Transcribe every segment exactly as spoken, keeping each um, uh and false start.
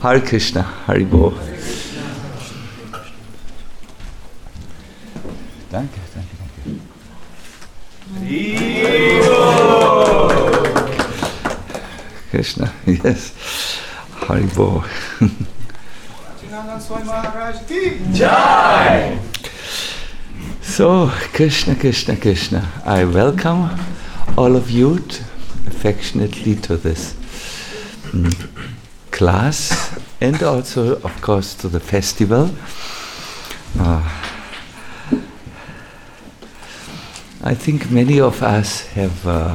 Hare Krishna, Haribol. Danke, danke, danke. Krishna, yes. Haribol. Jai! So, Krishna, Krishna, Krishna. I welcome all of you t- affectionately to this mm, class and also, of course, to the festival. Uh, I think many of us have uh,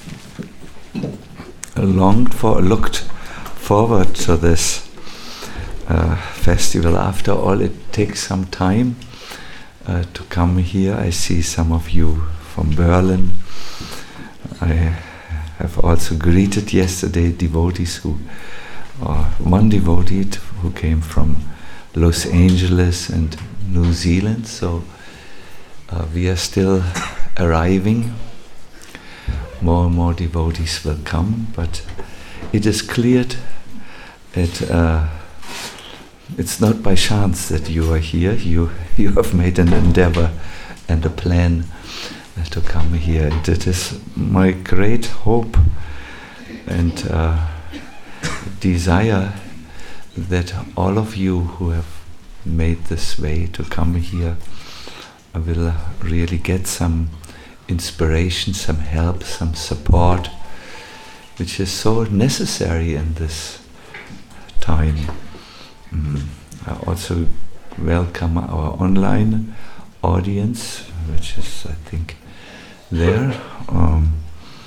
longed for, looked forward to this uh, festival. After all, it takes some time uh, to come here. I see some of you from Berlin. I have also greeted yesterday devotees who, uh, one devotee who came from Los Angeles and New Zealand. So uh, we are still arriving. More and more devotees will come, but it is clear that uh, it's not by chance that you are here. You you have made an endeavor and a plan uh, to come here. And it is my great hope and uh, desire that all of you who have made this way to come here will really get some inspiration, some help, some support, which is so necessary in this time. Mm. I also welcome our online audience, which is, I think, there. Um,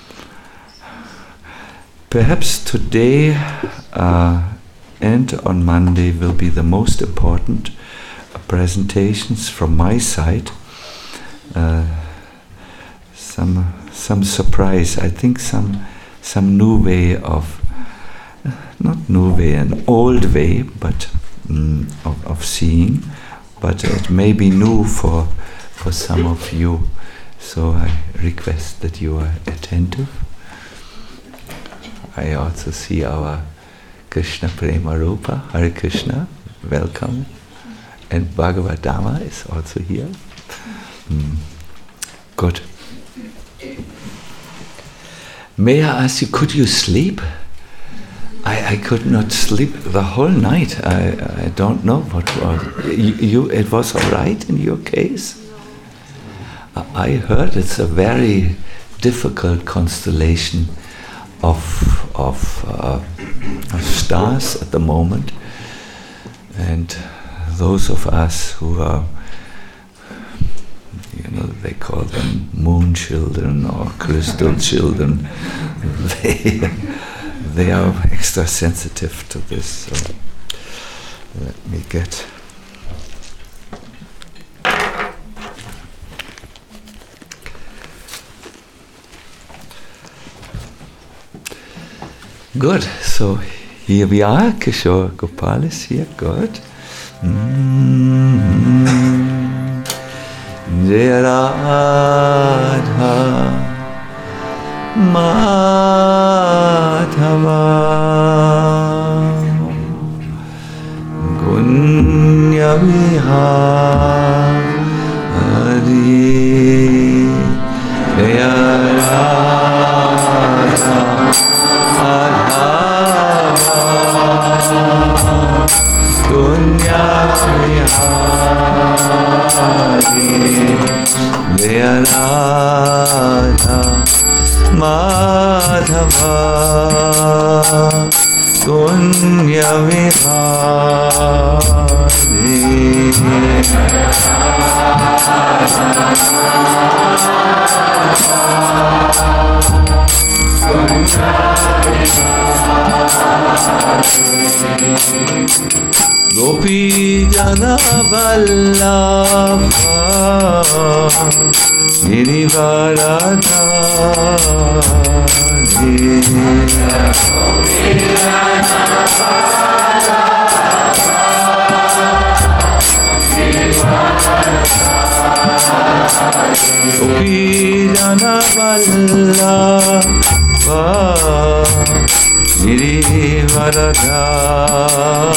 perhaps today uh, and on Monday will be the most important uh, presentations from my side. Uh, some some surprise, I think some some new way of, uh, not new way, an old way, but mm, of, of seeing, but it may be new for for some of you. So I request that you are attentive. I also see our Krishna Prema Rupa, Hare Krishna, welcome. And Bhagavad Dhamma is also here. Mm. Good. May I ask you, could you sleep? I, I could not sleep the whole night. I, I don't know what was. You, you, it was all right in your case? I heard it's a very difficult constellation of, of, uh, of stars at the moment. And those of us who are, you know, they call them moon children or crystal children, they, they are extra sensitive to this. So let me get... Good, so here we are, Kishore Gopal is here, good. Mm-hmm. Jai Radha Madhava Gunya Vihari Jai Radha Gunya Vihari Jai Radha Madhava Gunya Gopi Jana Vallabha Girivaradhari Gopi Jana Vallabha Girivaradhari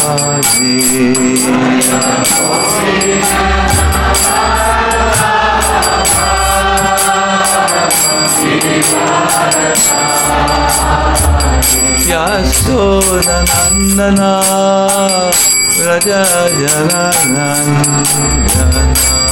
Yashodanandana Raja Jananandana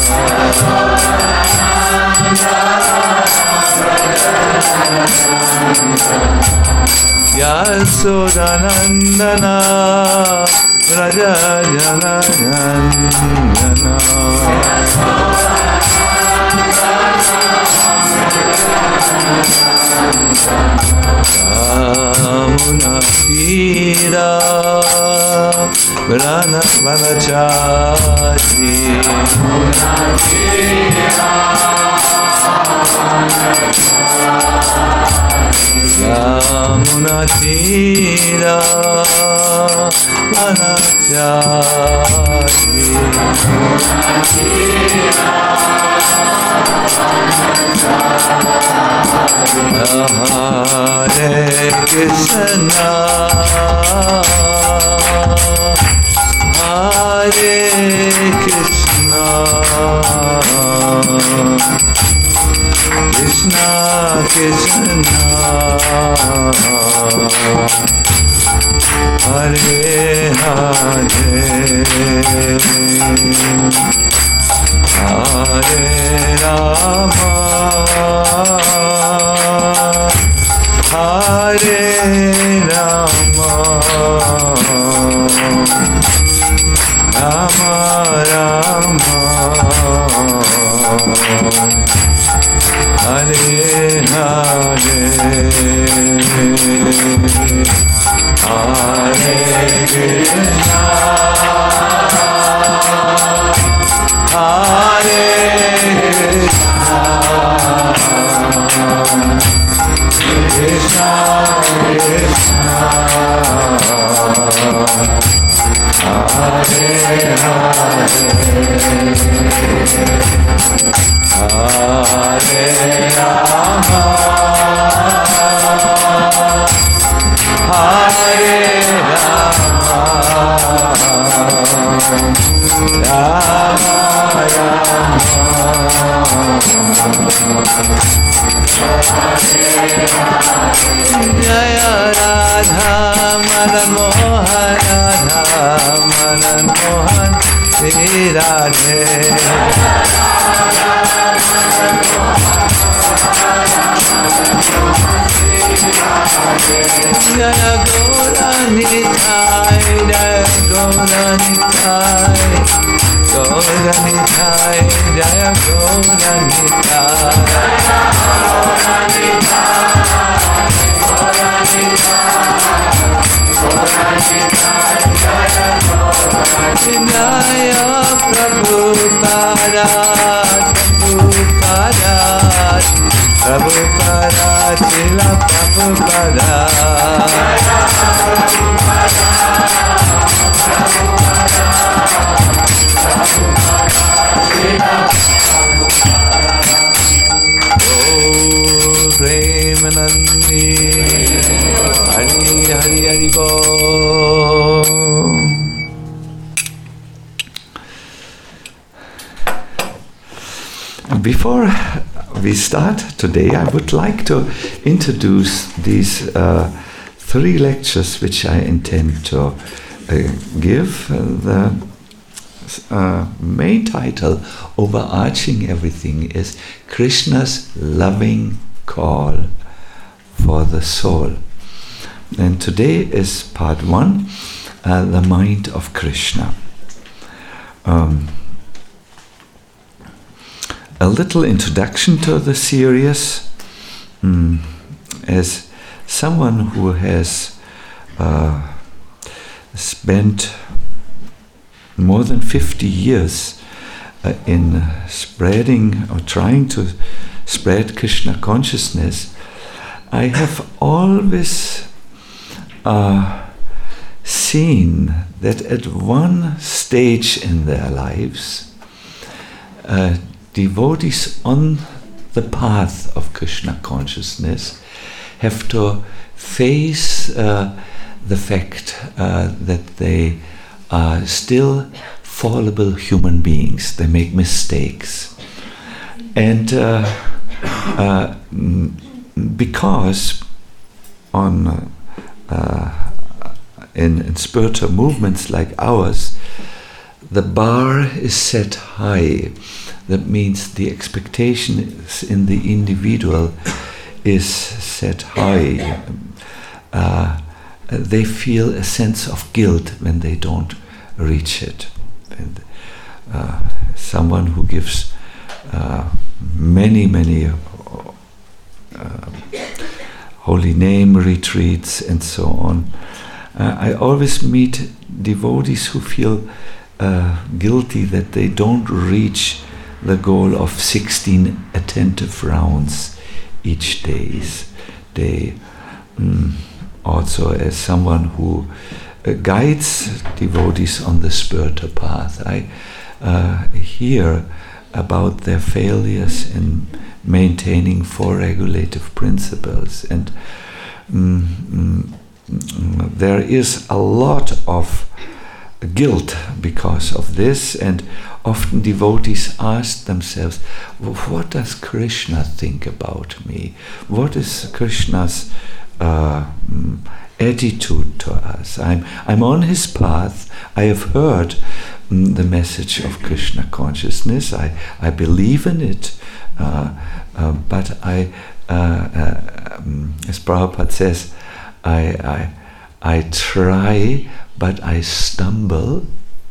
Yashodanandana Raja Jananandana Yamuna Tira Vrana Vanachari Yamuna Tira Vanachari Hare Krishna Hare Krishna Krishna Krishna Hare Hare Hare Rama Hare Rama Rama Rama Hare Hare Hare Krishna Hare Krishna Krishna Krishna Hare Hare Hare Rama Hare Rama Rama Jaya Radha Madan Mohan Radha Madan Mohan Shri Radhe Jaya Gaura Nitai Jaya Gaura Nitai Gaura Nitai Jaya Gaura Nitai Jaya Prabhupada Prabhupada Prabhupada Srila Prabhupada Oh Premanandi Hari Hari Hari Bo. Before we start today, I would like to introduce these uh, three lectures which I intend to uh, give. Uh, the uh, main title, overarching everything, is Krishna's loving call for the soul. And today is part one, uh, the mind of Krishna. Um, A little introduction to the series. Mm, as someone who has uh, spent more than fifty years uh, in spreading or trying to spread Krishna consciousness, I have always uh, seen that at one stage in their lives, uh, devotees on the path of Krishna consciousness have to face uh, the fact uh, that they are still fallible human beings. They make mistakes. And uh, uh, because on uh, in, in spiritual movements like ours, the bar is set high. That means the expectation in the individual is set high. Uh, they feel a sense of guilt when they don't reach it. And, uh, someone who gives uh, many, many uh, uh, holy name retreats and so on, uh, I always meet devotees who feel uh, guilty that they don't reach the goal of sixteen attentive rounds each day's day. Mm, also, as someone who uh, guides devotees on the spiritual path, I uh, hear about their failures in maintaining four regulative principles, and mm, mm, mm, there is a lot of guilt because of this, and often devotees ask themselves, what does Krishna think about me? What is Krishna's uh, attitude to us? I'm, I'm on his path. I have heard mm, the message of Krishna consciousness. I, I believe in it, uh, uh, but I, uh, uh, um, as Prabhupada says, I, I, I try, but I stumble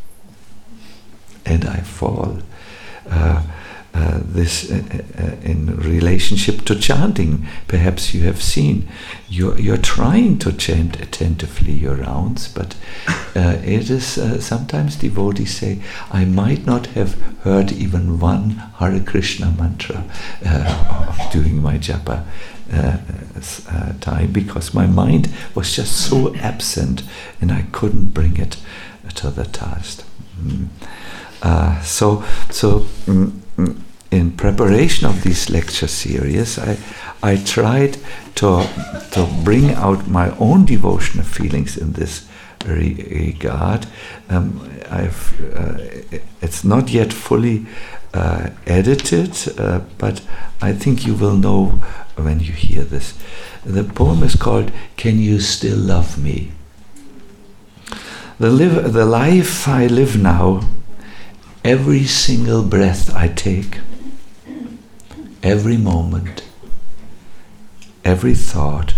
and I fall. Uh, uh, this uh, uh, in relationship to chanting, perhaps you have seen, you're, you're trying to chant attentively your rounds, but uh, it is uh, sometimes devotees say, I might not have heard even one Hare Krishna mantra uh, during my japa Uh, uh, time, because my mind was just so absent and I couldn't bring it to the task. Mm. Uh, so, so mm, in preparation of this lecture series, I I tried to to bring out my own devotional feelings in this re- regard. Um, I've uh, it's not yet fully uh, edited, uh, but I think you will know when you hear this. The poem is called "Can You Still Love Me?" The, live, the life I live now, every single breath I take, every moment, every thought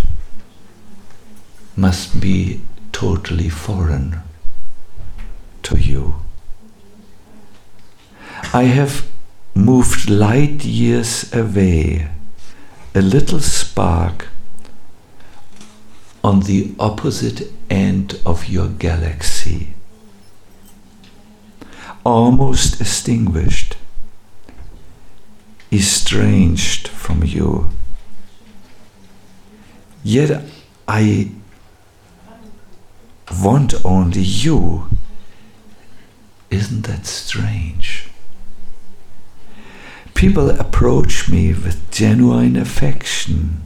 must be totally foreign to you. I have moved light years away, a little spark on the opposite end of your galaxy, almost extinguished, estranged from you. Yet I want only you. Isn't that strange? People approach me with genuine affection.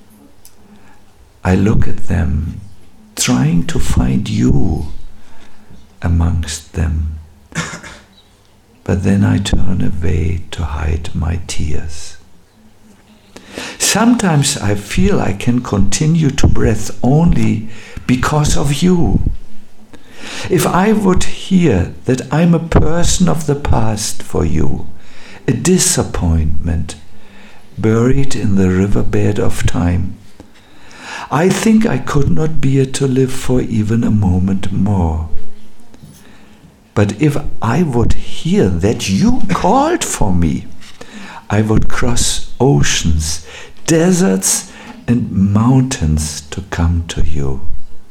I look at them, trying to find you amongst them. But then I turn away to hide my tears. Sometimes I feel I can continue to breathe only because of you. If I would hear that I'm a person of the past for you, a disappointment buried in the riverbed of time, I think I could not bear to live for even a moment more. But if I would hear that you called for me, I would cross oceans, deserts, and mountains to come to you.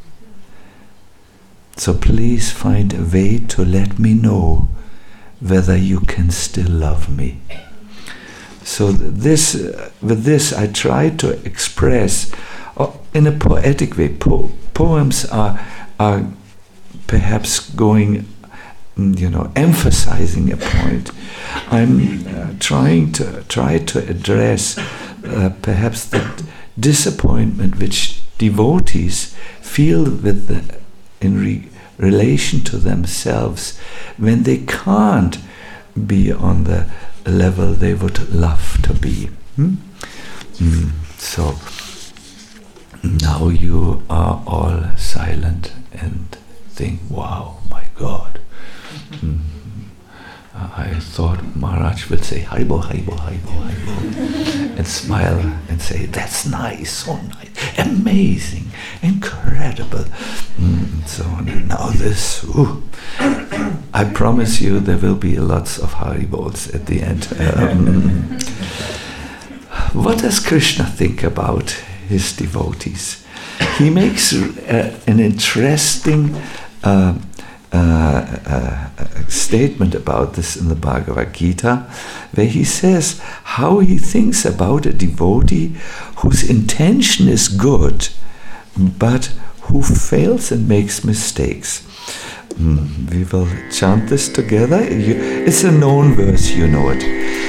So please find a way to let me know whether you can still love me. So this, uh, with this, I try to express uh, in a poetic way. Po- poems are are perhaps going, you know, emphasizing a point. I'm uh, trying to try to address uh, perhaps the disappointment which devotees feel with the, in re- relation to themselves when they can't be on the level they would love to be. Hmm? Mm. So, Now you are all silent and think, wow, my God. Mm. Uh, I thought Maharaj will say, Haribo, Haribo, Haribo, Haribo, and smile and say, that's nice, so nice, amazing, incredible, mm, and so on. And now this, ooh. I promise you there will be lots of Haribols at the end. Um, what does Krishna think about his devotees? He makes uh, an interesting uh, uh, uh, statement about this in the Bhagavad Gita, where he says how he thinks about a devotee whose intention is good, but who fails and makes mistakes. Mm, we will chant this together. You, it's a known verse, you know it.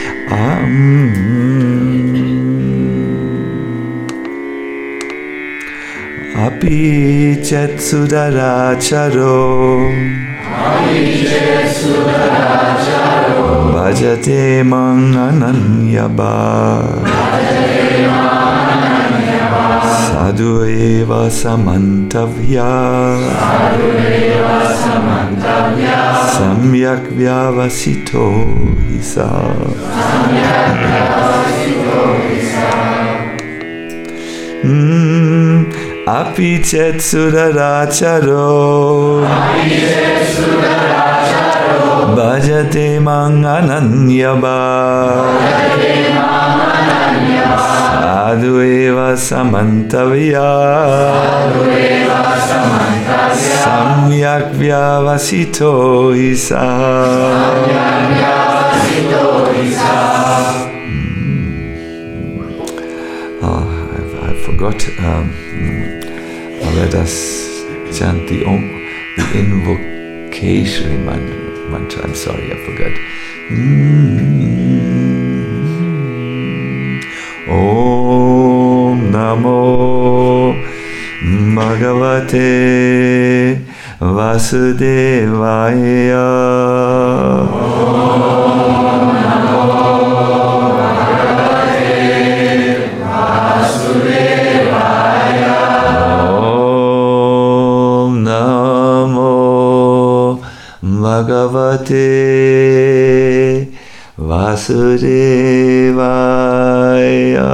Api chet sudaracharo bhajate mang ananyabha sadhu eva samantavya samyak vyavasito hisa. Api chet sudaracharo bhajate mang ananyabha sadhu eva samantavya samyak vyavasito hisa. Oh, I, I forgot. Um, let us chant the, om, the invocation mantra. I'm sorry, I forgot. Mm-hmm. Om Namo Bhagavate Vasudevaya. Bhagavate Vasudevaya.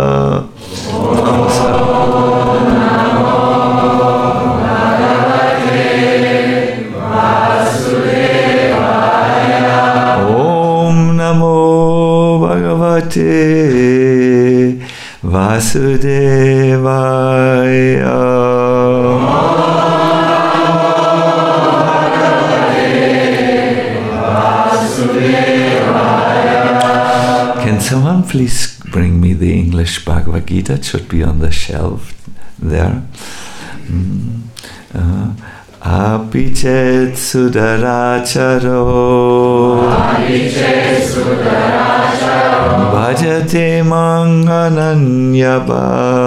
Om Namo Bhagavate Vasudevaya. Can someone please bring me the English Bhagavad Gita? It should be on the shelf there. Mm. Uh, Api chet sudaracharo bhajate mang ananyabha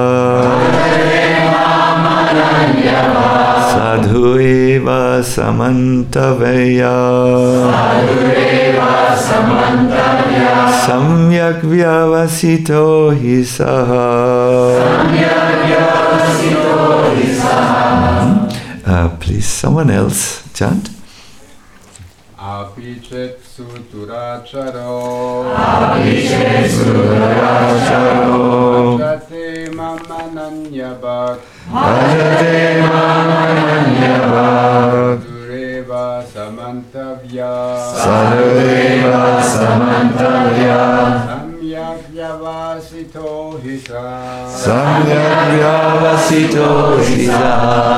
sadhu eva samantavya samyak vyavasito hisaha. Uh, please, someone else chant. Api chet suduracharo Api chet suduracharo bhajate mamananyabhak bhajate mamananyabhak sadhureva samantavya sadhureva samantavya samyak vyavasito hisa samyak vyavasito hisa.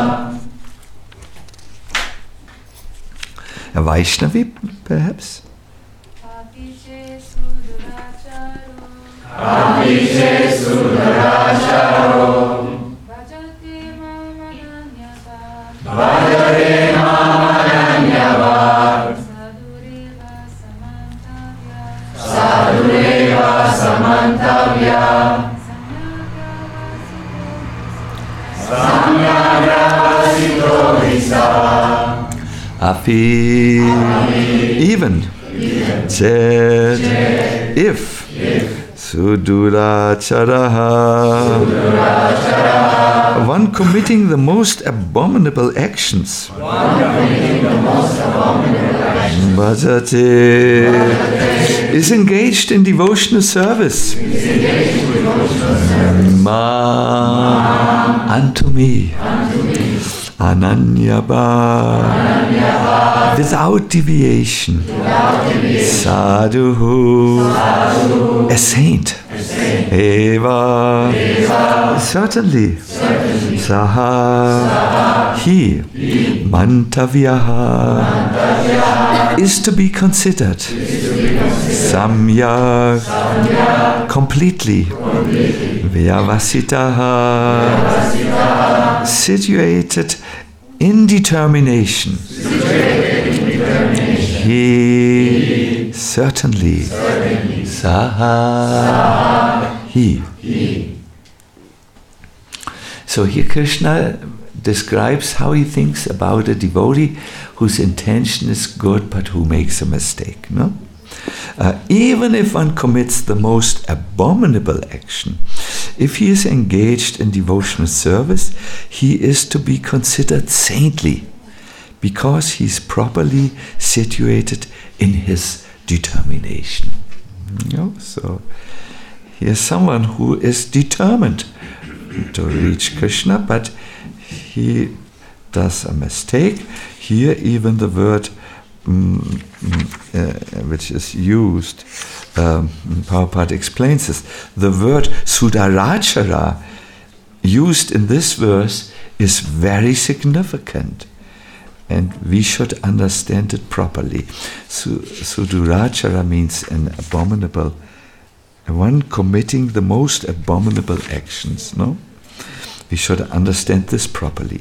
A Vaishnavi, perhaps? Api chet suduracharo Api chet suduracharo bhajate mamananyabhak bhajate mamananyabhak sadhureva samantavya sadhureva samantavya samyak vyavasito hisa. Api, even, chet, if, suduracharaha, one committing the most abominable actions, Bhajate, is engaged in devotional service, Ma, unto me, Ananyabha, without deviation, Sadhu, a saint, Eva, certainly, Saha, he, Mantavyaha, is to be considered, Samyak, completely, Vyavasitaha, situated in determination, he, certainly, Saha, he. So here Krishna describes how he thinks about a devotee whose intention is good but who makes a mistake. No? Uh, even if one commits the most abominable action, if he is engaged in devotional service, he is to be considered saintly because he is properly situated in his determination. You know? So here's someone who is determined to reach Krishna, but he does a mistake. Here even the word mm, uh, which is used, um, Prabhupada explains this. The word Sudharachara used in this verse is very significant, and we should understand it properly. Sudharachara means an abominable, one committing the most abominable actions, no? We should understand this properly.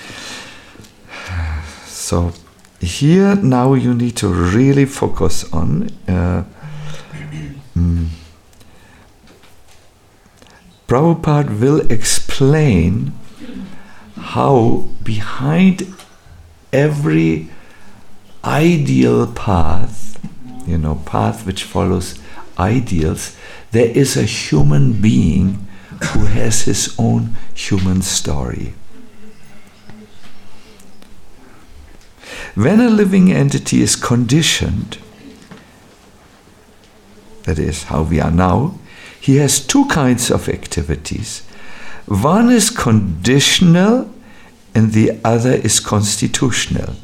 So here now you need to really focus on uh, mm, Prabhupada will explain how behind every ideal path, you know, path which follows ideals, there is a human being who has his own human story. When a living entity is conditioned, that is how we are now, he has two kinds of activities. One is conditional and the other is constitutional.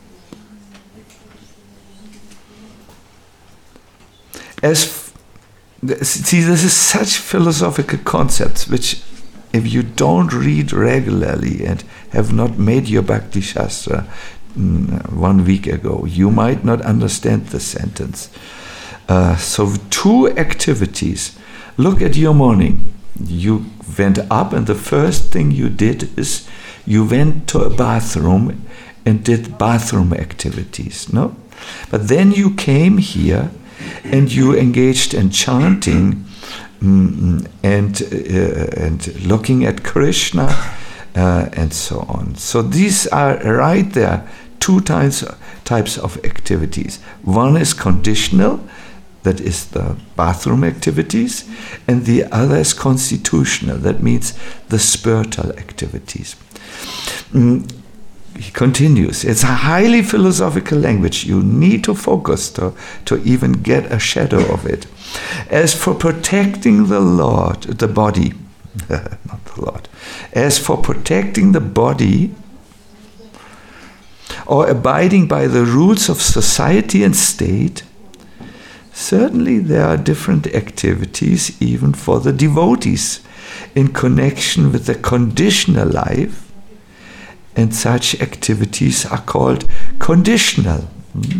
As f- see, this is such philosophical concepts which, if you don't read regularly and have not made your Bhakti Shastra mm, one week ago, you might not understand the sentence. Uh, so two activities. Look at your morning. You went up and the first thing you did is you went to a bathroom and did bathroom activities, no? But then you came here and you engaged in chanting mm, and uh, and looking at Krishna uh, and so on. So these are right there, two types types of activities. One is conditional, that is the bathroom activities, and the other is constitutional, that means the spiritual activities. Mm, he continues, it's a highly philosophical language. You need to focus to, to even get a shadow of it. As for protecting the Lord, the body, not the Lord, as for protecting the body, or abiding by the rules of society and state, certainly there are different activities even for the devotees in connection with the conditional life, and such activities are called conditional. Hmm?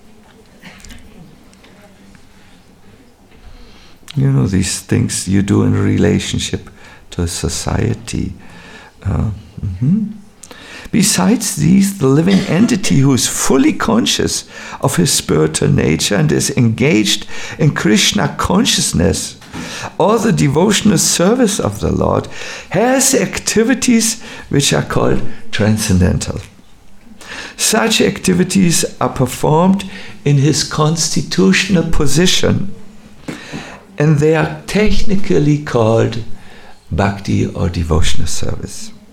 You know, these things you do in relationship to society. Uh, mm-hmm. Besides these, the living entity who is fully conscious of his spiritual nature and is engaged in Krishna consciousness or the devotional service of the Lord has activities which are called transcendental. Such activities are performed in his constitutional position, and they are technically called bhakti or devotional service.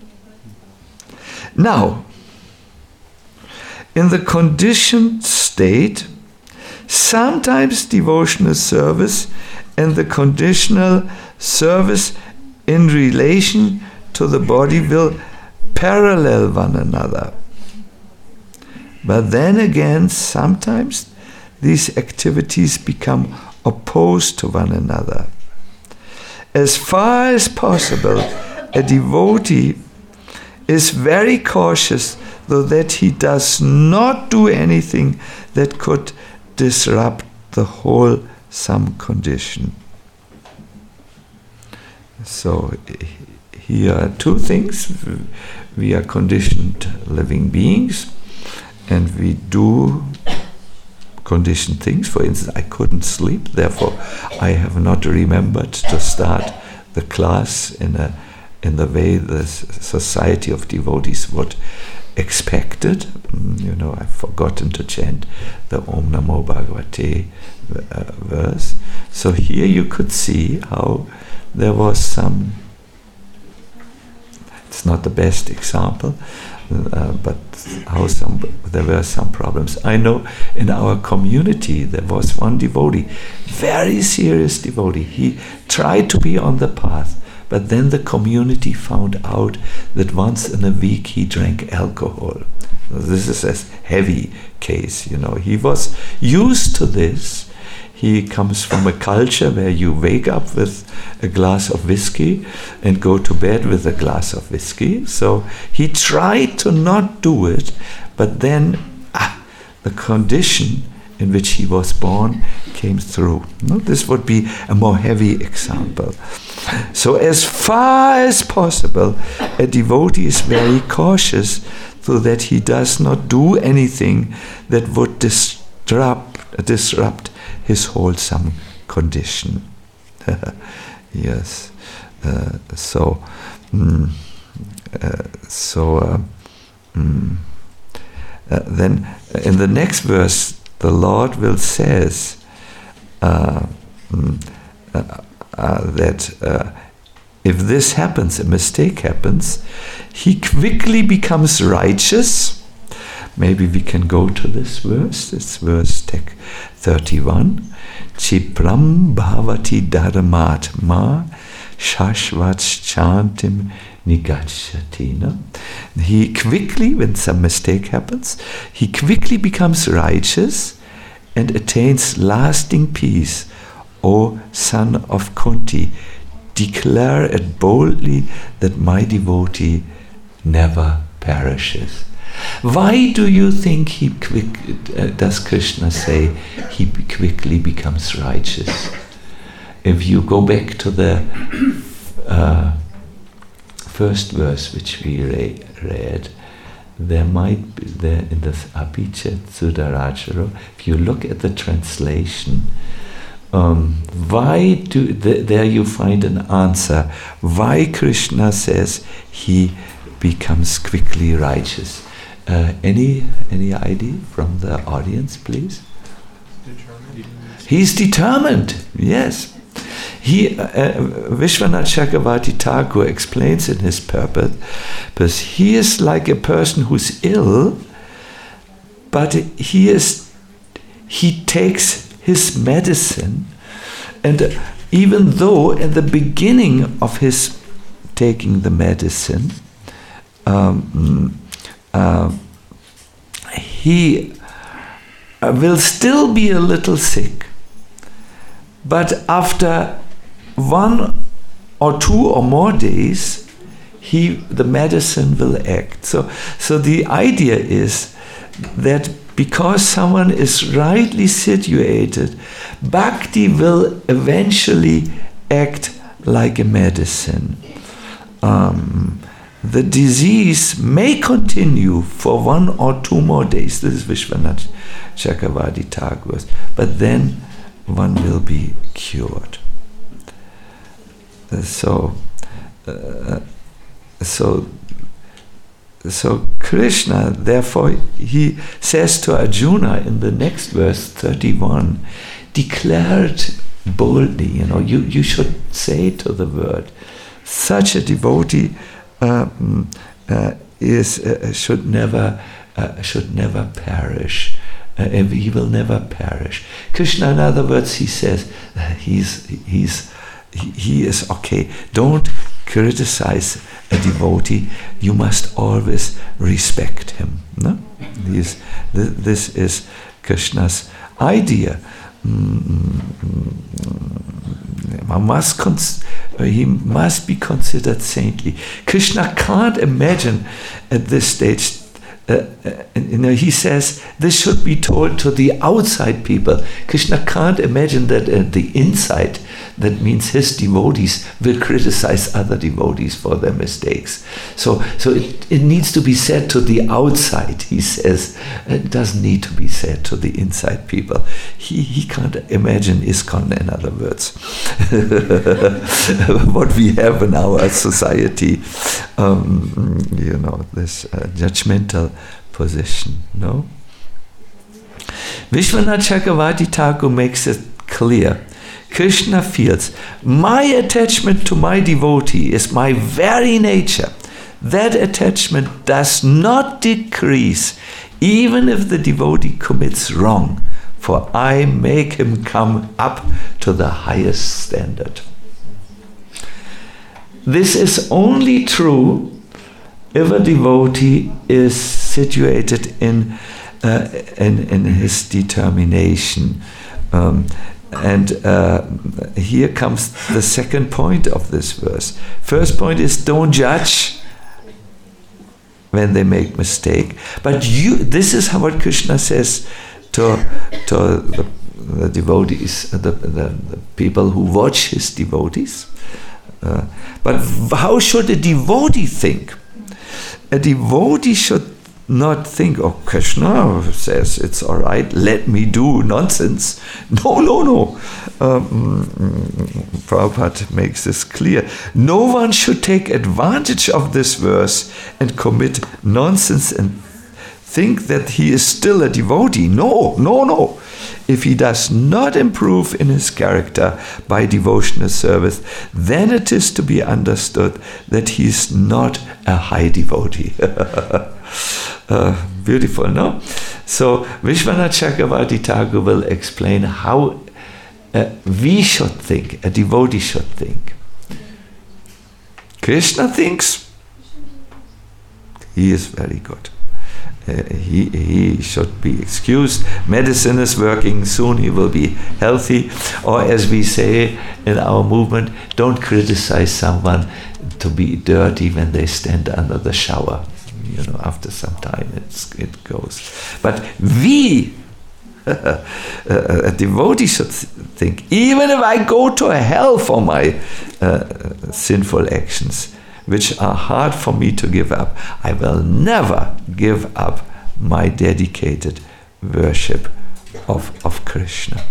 Now, in the conditioned state, sometimes devotional service and the conditional service in relation to the body will parallel one another. But then again, sometimes these activities become opposed to one another. As far as possible, a devotee is very cautious so that he does not do anything that could disrupt the wholesome condition. So here are two things. We are conditioned living beings, and we do conditioned things. For instance, I couldn't sleep, therefore I have not remembered to start the class in a in the way the society of devotees would expect it. You know, I've forgotten to chant the Om Namo Bhagavate uh, verse. So here you could see how there was some, it's not the best example, uh, but how some there were some problems. I know in our community there was one devotee, very serious devotee. He tried to be on the path, but then the community found out that once in a week he drank alcohol. This is a heavy case, you know. He was used to this. He comes from a culture where you wake up with a glass of whiskey and go to bed with a glass of whiskey. So he tried to not do it, but then ah, the condition in which he was born came through. No, this would be a more heavy example. So as far as possible, a devotee is very cautious so that he does not do anything that would disrupt, disrupt his wholesome condition. Yes. Uh, so, mm, uh, so uh, mm, uh, then in the next verse, the Lord will says uh, mm, uh, uh, that uh, if this happens, a mistake happens, he quickly becomes righteous. Maybe we can go to this verse. It's verse thirty-one. Chipram bhavati dharmat ma shashvat chantim nigachyati. He quickly, when some mistake happens, he quickly becomes righteous and attains lasting peace. O son of Kunti, declare it boldly that my devotee never perishes. Why do you think he quick, uh, does Krishna say he quickly becomes righteous? If you go back to the uh, first verse which we re- read, there might be there in the Apichat Sudaracharo, if you look at the translation, um, why do th- there you find an answer why Krishna says he becomes quickly righteous. Uh, any any idea from the audience, please? Determined. He's determined. Yes. He uh, Vishwanath Chakravarti Thakur explains in his purpose, because he is like a person who's ill, but he is he takes his medicine, and even though at the beginning of his taking the medicine, um, Uh, he uh, will still be a little sick, but after one or two or more days, he the medicine will act. So, so the idea is that because someone is rightly situated, bhakti will eventually act like a medicine. Um, The disease may continue for one or two more days. This is Vishwanath Chakravarti Thakur. But then one will be cured. Uh, so, uh, so, so Krishna, therefore, he says to Arjuna in the next verse, thirty-one, declared boldly, you know, you, you should say to the world, such a devotee Uh, uh, is uh, should never uh, should never perish. Uh, and he will never perish. Krishna, in other words, he says uh, he's he's he, he is okay. Don't criticize a devotee. You must always respect him. No, this this is Krishna's idea. Mm, one must cons- he must be considered saintly. Krishna can't imagine at this stage. Uh, uh, you know, he says this should be told to the outside people. Krishna can't imagine that at the inside, that means his devotees will criticize other devotees for their mistakes. So, so it, it needs to be said to the outside. He says it doesn't need to be said to the inside people. He he can't imagine ISKCON, in other words, what we have in our society. Um, you know, this uh, judgmental position. No. Vishwanath Chakravarti Thakur makes it clear. Krishna feels, my attachment to my devotee is my very nature. That attachment does not decrease even if the devotee commits wrong, for I make him come up to the highest standard. This is only true if a devotee is situated in uh, in, in his determination. Um, And uh, here comes the second point of this verse. First point is don't judge when they make mistake. But you, this is how what Krishna says to to the, the devotees, the, the, the people who watch his devotees. Uh, but how should a devotee think? A devotee should not think, oh, Krishna says it's all right, let me do nonsense. No, no, no. Um, Prabhupada makes this clear. No one should take advantage of this verse and commit nonsense and think that he is still a devotee. No, no, no. If he does not improve in his character by devotional service, then it is to be understood that he is not a high devotee. Uh, beautiful, no? So Vishwanath Chakravarti Thakur will explain how uh, we should think, a devotee should think. Krishna thinks he is very good. Uh, he, he should be excused. Medicine is working, soon he will be healthy. Or as we say in our movement, don't criticize someone to be dirty when they stand under the shower. You know, after some time it's, it goes. But we, a devotee should think, even if I go to hell for my uh, sinful actions, which are hard for me to give up, I will never give up my dedicated worship of, of Krishna.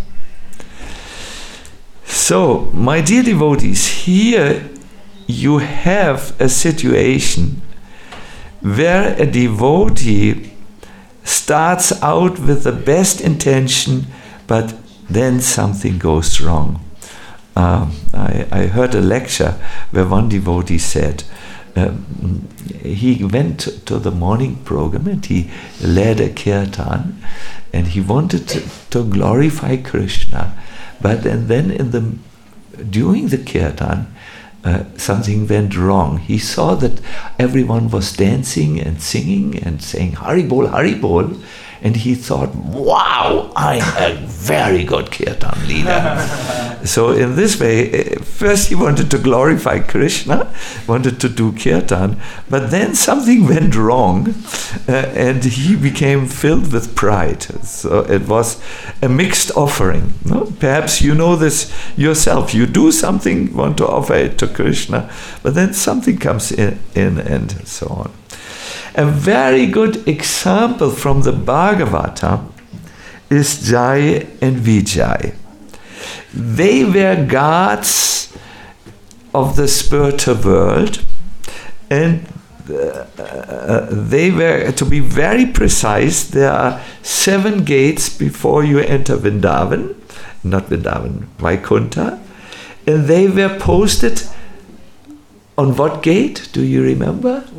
So, my dear devotees, here you have a situation where a devotee starts out with the best intention, but then something goes wrong. Um, I, I heard a lecture where one devotee said, um, he went to the morning program and he led a kirtan and he wanted to, to glorify Krishna, but and then in the during the kirtan, Uh, something went wrong. He saw that everyone was dancing and singing and saying Hari Bol, Hari Bol, and he thought, wow, I'm a very good kirtan leader. So in this way, first he wanted to glorify Krishna, wanted to do kirtan, but then something went wrong uh, and he became filled with pride. So it was a mixed offering. No? Perhaps you know this yourself. You do something, want to offer it to Krishna, but then something comes in, in and so on. A very good example from the Bhagavata is Jai and Vijay. They were gods of the spiritual world, and uh, they were, to be very precise, there are seven gates before you enter Vrindavan, not Vrindavan, Vaikuntha, and they were posted on what gate? Do you remember?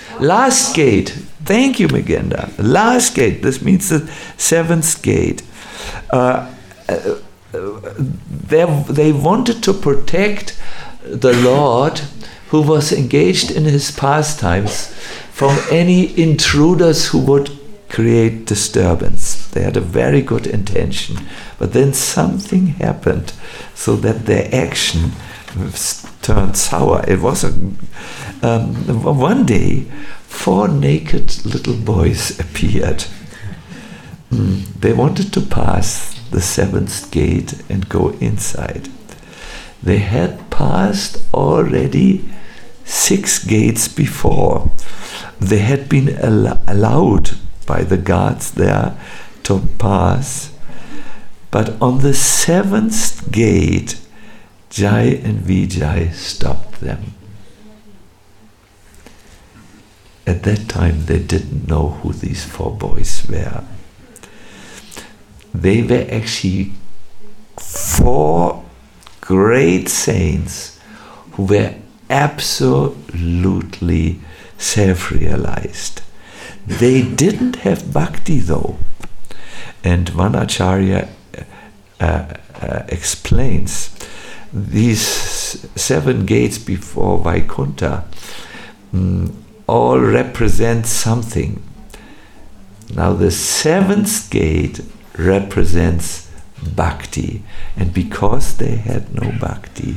Last gate. Thank you, Megenda. Last gate. This means the seventh gate. Uh, uh, they, they wanted to protect the Lord who was engaged in his pastimes from any intruders who would create disturbance. They had a very good intention. But then something happened so that their action turned sour. It was a, um, one day, four naked little boys appeared. Mm. They wanted to pass the seventh gate and go inside. They had passed already six gates before. They had been al- allowed by the guards there to pass, but on the seventh gate, Jai and Vijay stopped them. At that time, they didn't know who these four boys were. They were actually four great saints who were absolutely self-realized. They didn't have bhakti though. And Vanacharya uh, uh, explains these seven gates before Vaikuntha um, all represent something. Now the seventh gate represents bhakti, and because they had no bhakti,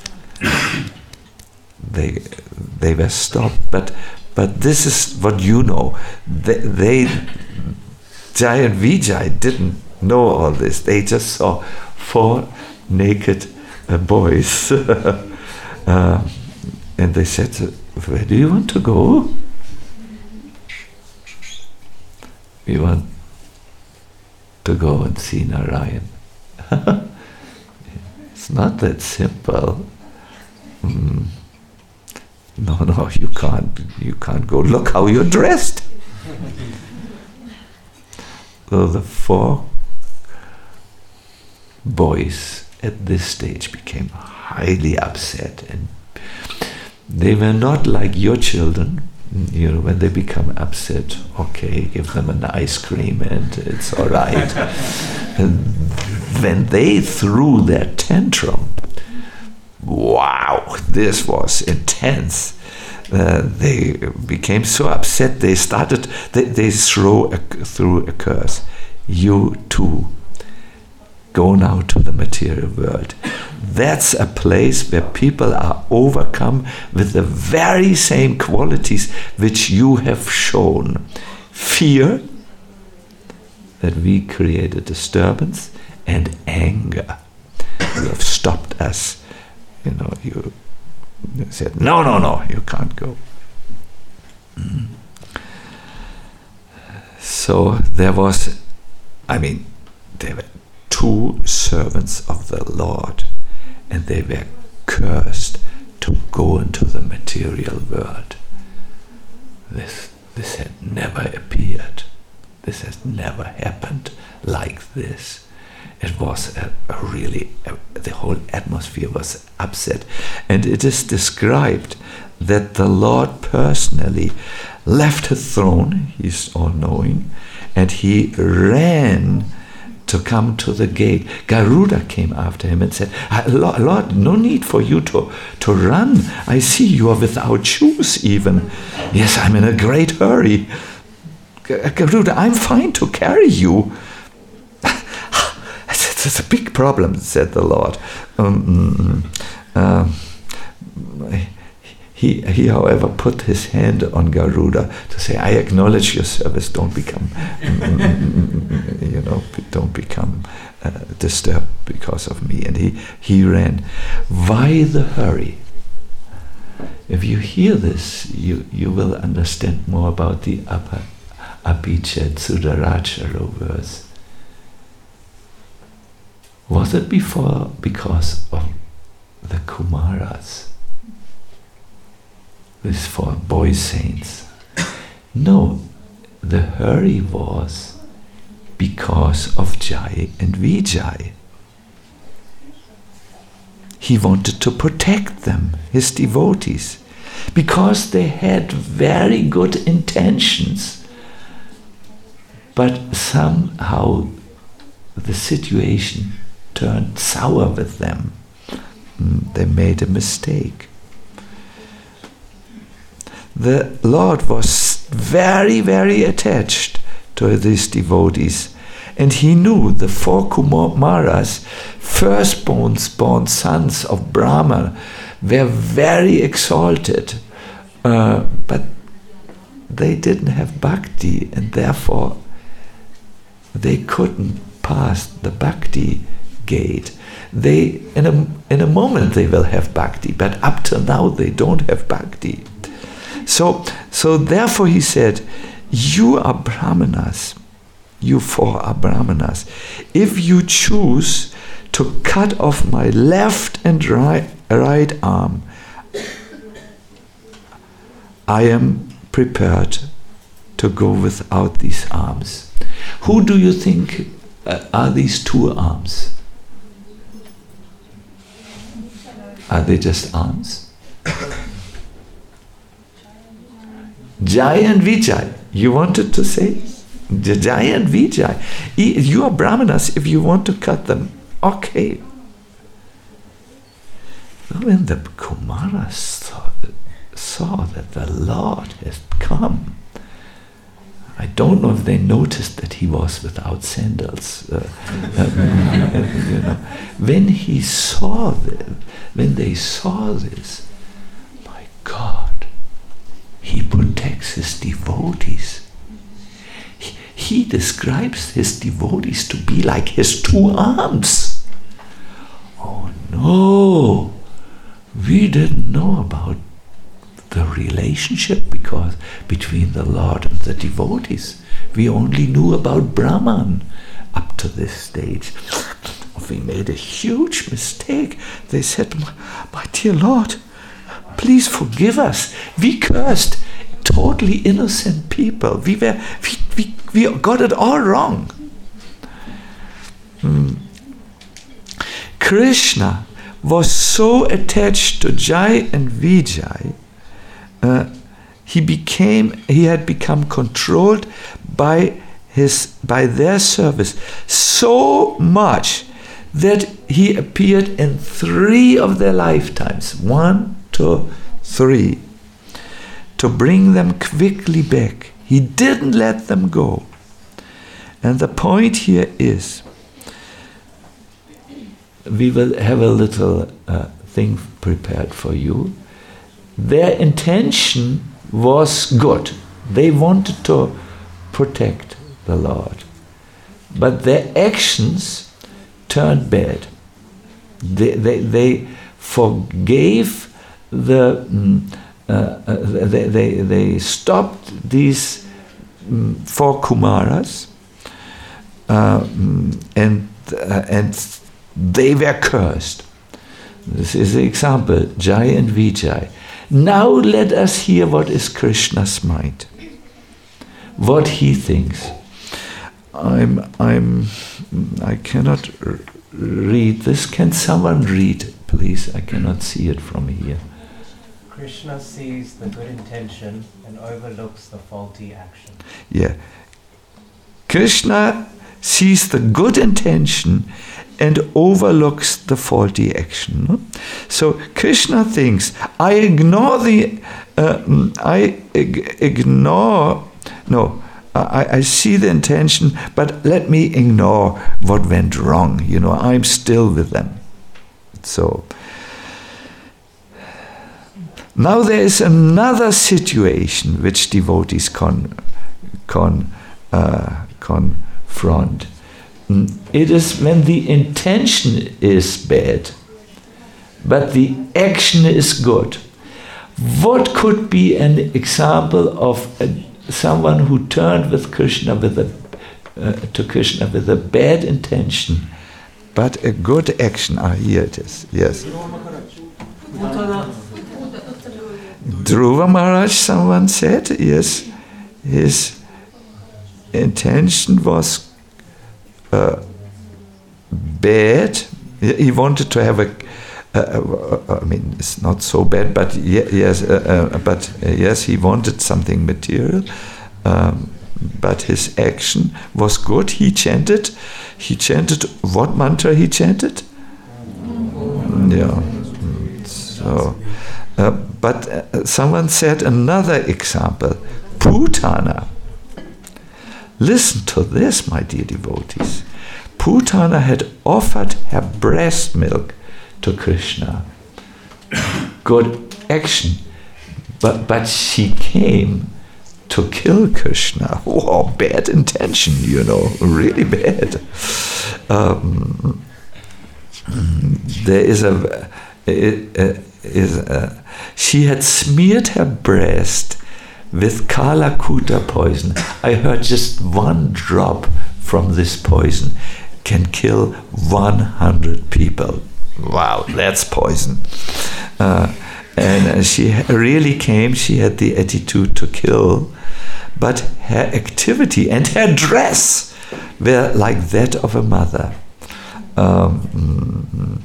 they they were stopped. But but this is what you know. They, they Jai and Vijay didn't know all this. They just saw four naked uh, boys, uh, and they said, "Where do you want to go?" We want to go and see Narayan. It's not that simple. Mm. No, no, you can't. You can't go. Look how you're dressed. So the four boys at this stage became highly upset, and they were not like your children. You know, when they become upset, okay, give them an ice cream and it's all right. And when they threw their tantrum, wow, this was intense. Uh, they became so upset, they started, they, they throw a, threw a curse. You too, go now to the material world. That's a place where people are overcome with the very same qualities which you have shown. Fear, that we create a disturbance, and anger. You have stopped us. You know, you said, no, no, no, you can't go. Mm. So there was, I mean, there were two servants of the Lord, and they were cursed to go into the material world. This, this had never appeared. This has never happened like this. It was a, a really, a, the whole atmosphere was upset. And it is described that the Lord personally left his throne, he's all-knowing, and he ran to come to the gate. Garuda came after him and said, Lord, Lord, no need for you to, to run. I see you are without shoes even. Yes, I'm in a great hurry. Garuda, I'm fine to carry you. It's a big problem, said the Lord. Um, uh, he, he, however, put his hand on Garuda to say, I acknowledge your service, don't become, you know, don't become uh, disturbed because of me. And he, he ran. Why the hurry? If you hear this, you, you will understand more about the upper Abhijit Sudarachara verse. Was it before because of the Kumaras, these four boy saints? No, the hurry was because of Jai and Vijay. He wanted to protect them, his devotees. because they had very good intentions, but somehow the situation turned sour with them. They made a mistake. The Lord was very, very attached to these devotees, and he knew the four Kumaras, firstborn born sons of Brahma, were very exalted, uh, but they didn't have bhakti, and therefore they couldn't pass the bhakti gate. They, in a in a moment, they will have bhakti, but up till now they don't have bhakti. So, so therefore he said, "You are Brahmanas. You four are Brahmanas. If you choose to cut off my left and right, right arm, I am prepared to go without these arms." Who do you think uh, are these two arms? Are they just arms? Jai and Vijay. You wanted to say? Jai and Vijay. You are Brahmanas if you want to cut them. Okay. When the Kumaras saw, saw that the Lord has come, I don't know if they noticed that he was without sandals. Uh, uh, you know, when he saw them, when they saw this, my God, he protects his devotees. He, he describes his devotees to be like his two arms. Oh no, we didn't know about the relationship because between the Lord and the devotees. We only knew about Brahman up to this stage. We made a huge mistake. They said, my, my dear Lord, please forgive us. We cursed totally innocent people. We were we, we, we got it all wrong. Hmm. Krishna was so attached to Jai and Vijay, Uh, he became, he had become controlled by his, by their service so much that he appeared in three of their lifetimes, one, two, three, to bring them quickly back. He didn't let them go. And the point here is, we will have a little uh, thing prepared for you. Their intention was good. They wanted to protect the Lord. But their actions turned bad. They, they, they forgave the, um, uh, uh, they, they, they stopped these um, four Kumaras, uh, and, uh, and they were cursed. This is the example, Jai and Vijay. Now let us hear what is Krishna's mind, what he thinks. I'm, I'm, I cannot r- read this. Can someone read, please? I cannot see it from here. Krishna sees the good intention and overlooks the faulty action. Yeah. Krishna sees the good intention and overlooks the faulty action. No? So Krishna thinks, I ignore the, uh, I ig- ignore, no, I, I see the intention, but let me ignore what went wrong. You know, I'm still with them. So, now there is another situation which devotees con, con, uh, confront. It is when the intention is bad, but the action is good. What could be an example of a, someone who turned with Krishna with a, uh, to Krishna with a bad intention, but a good action? Ah, here it is. Yes. Dhruva Maharaj, someone said, yes, his intention was Uh, bad. He wanted to have a, Uh, uh, I mean, it's not so bad, but ye- yes, uh, uh, but uh, yes, he wanted something material. Um, but his action was good. He chanted. He chanted. What mantra he chanted? Yeah. So, uh, but uh, someone said another example. Putana. Listen to this, my dear devotees. Putana had offered her breast milk to Krishna. Good action. But, but she came to kill Krishna. Oh, bad intention, you know, really bad. Um, there is a, a, is a... She had smeared her breast with Kalakuta poison. I heard just one drop from this poison can kill one hundred people. Wow, that's poison. Uh, and uh, she really came, she had the attitude to kill, but her activity and her dress were like that of a mother. Um,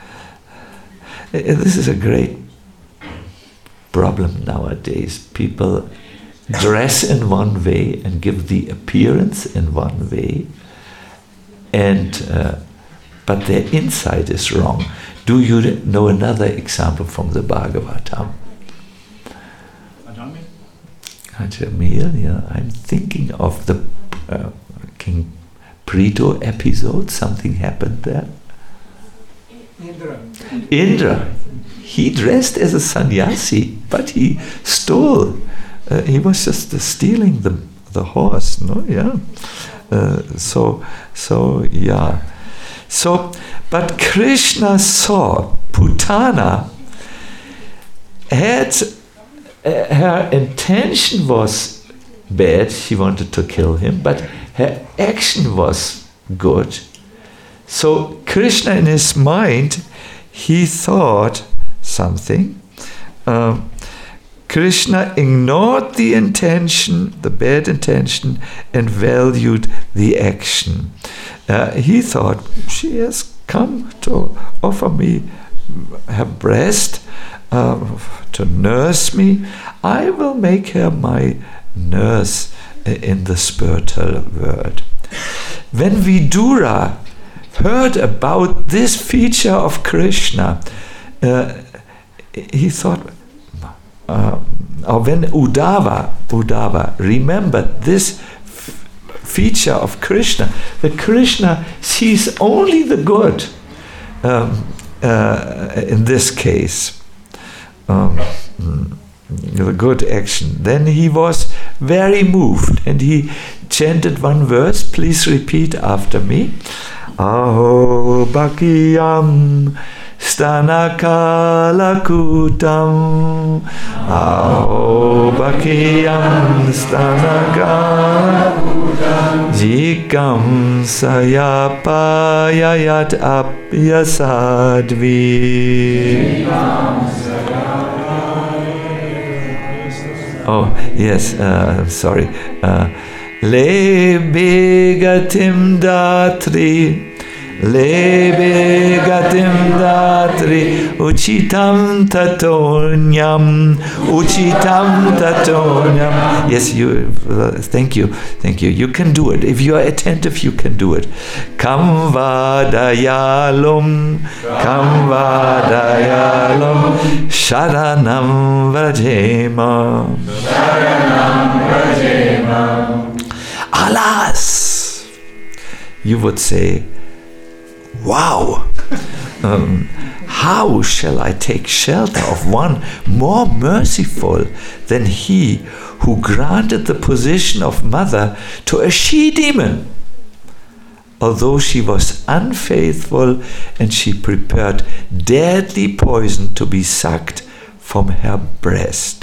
this is a great problem nowadays. People dress in one way and give the appearance in one way, and uh, but their inside is wrong. Do you know another example from the Bhagavatam? Ajamil? Ajamil, yeah. I'm thinking of the uh, King Preto episode. Something happened there. Indra. Indra. He dressed as a sannyasi, but he stole. Uh, he was just uh, stealing the the horse. No, yeah. Uh, so, so yeah. So, but Krishna saw Putana had uh, her intention was bad. She wanted to kill him, but her action was good. So Krishna, in his mind, he thought something. Um, Krishna ignored the intention, the bad intention, and valued the action. Uh, he thought, she has come to offer me her breast, uh, to nurse me. I will make her my nurse in the spiritual world. When Vidura heard about this feature of Krishna, uh, he thought, uh, or when Uddhava, Uddhava remembered this f- feature of Krishna, that Krishna sees only the good um, uh, in this case, um, the good action. Then he was very moved and he chanted one verse. Please repeat after me. Aho Bhakiyam Stanakalakutam Aho Bhakiyam Stanakalakutam Jikam Sayapayayat Apyasadvi. Oh, yes, uh, sorry. Uh, Le begatim datri Lebe gatim datri uchitam tatonyam uchitam tatonyam. Yes, you. Uh, thank you, thank you. You can do it. If you are attentive, you can do it. Kam vadayalum, kam vadayalum, sharanam vrajema. Sharanam vrajema. Alas, you would say, wow, um, how shall I take shelter of one more merciful than he who granted the position of mother to a she-demon? Although she was unfaithful and she prepared deadly poison to be sucked from her breast.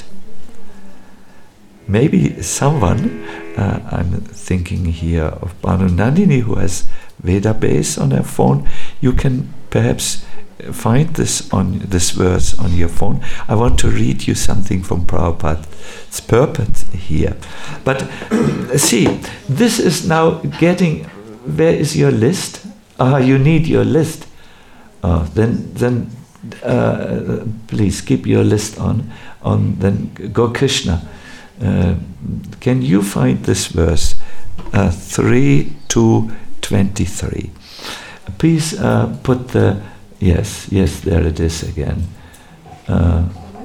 Maybe someone, uh, I'm thinking here of Bhanu Nandini, who has Veda base on her phone. You can perhaps find this on this verse on your phone. I want to read you something from Prabhupada's purpose here. But see, this is now getting. Where is your list? Ah, you need your list. Uh, then, then uh, please keep your list on. On then go Krishna. Uh, can you find this verse? Uh, three to twenty-three. Please uh, put the yes, yes, there it is again. Uh,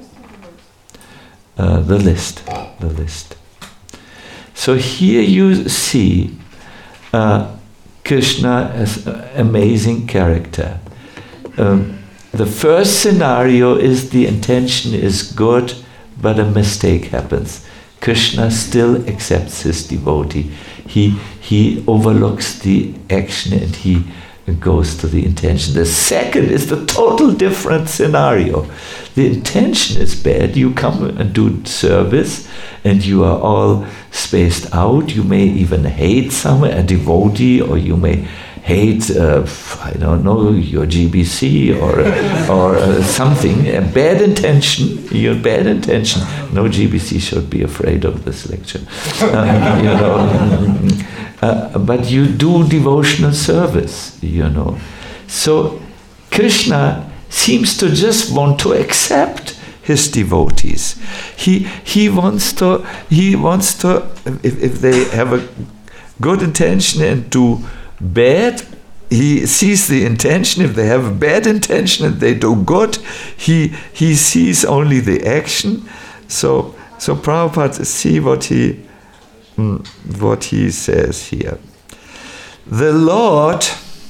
uh, the list, the list. So here you see uh, Krishna as an amazing character. Um, the first scenario is the intention is good, but a mistake happens. Krishna still accepts his devotee. He he overlooks the action and he goes to the intention. The second is the total different scenario. The intention is bad. You come and do service and you are all spaced out. You may even hate someone, a devotee, or you may hate, uh, I don't know, your G B C or or uh, something. A bad intention, your bad intention. No G B C should be afraid of this lecture. Um, you know, uh, but you do devotional service, you know. So Krishna seems to just want to accept his devotees. He he wants to he wants to if, if they have a good intention and do bad, he sees the intention. If they have a bad intention and they do good, he he sees only the action. So so Prabhupada, see what he mm, what he says here. The Lord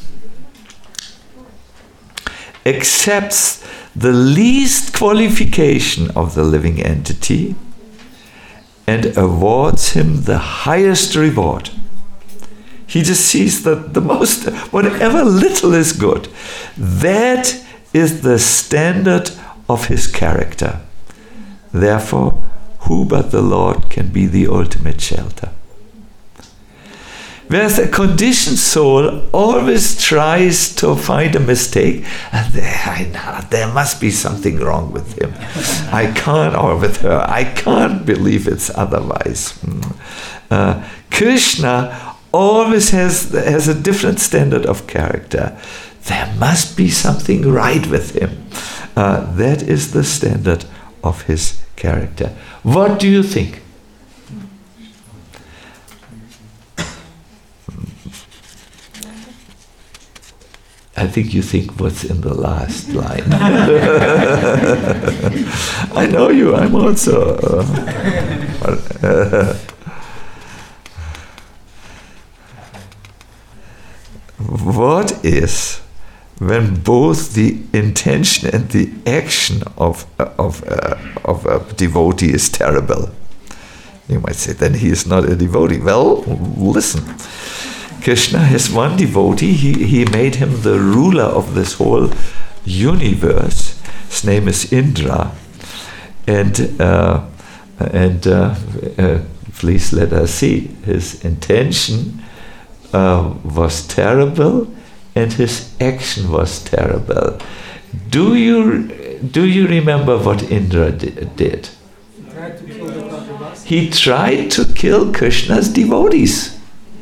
accepts the least qualification of the living entity and awards him the highest reward. He just sees that the most, whatever little is good, that is the standard of his character. Therefore, who but the Lord can be the ultimate shelter? Whereas a conditioned soul always tries to find a mistake, and there, I know, there must be something wrong with him. I can't, or with her, I can't believe it's otherwise. Uh, Krishna always has has a different standard of character. There must be something right with him. Uh, that is the standard of his character. What do you think? I think you think what's in the last line. I know you, I'm also... Uh, uh, what is when both the intention and the action of, of, uh, of a devotee is terrible? You might say, then he is not a devotee. Well, listen. Krishna has one devotee. He, he made him the ruler of this whole universe. His name is Indra. And, uh, and uh, uh, please let us see. His intention uh, was terrible and his action was terrible. Do you, do you remember what Indra di- did? He tried to kill Krishna's devotees.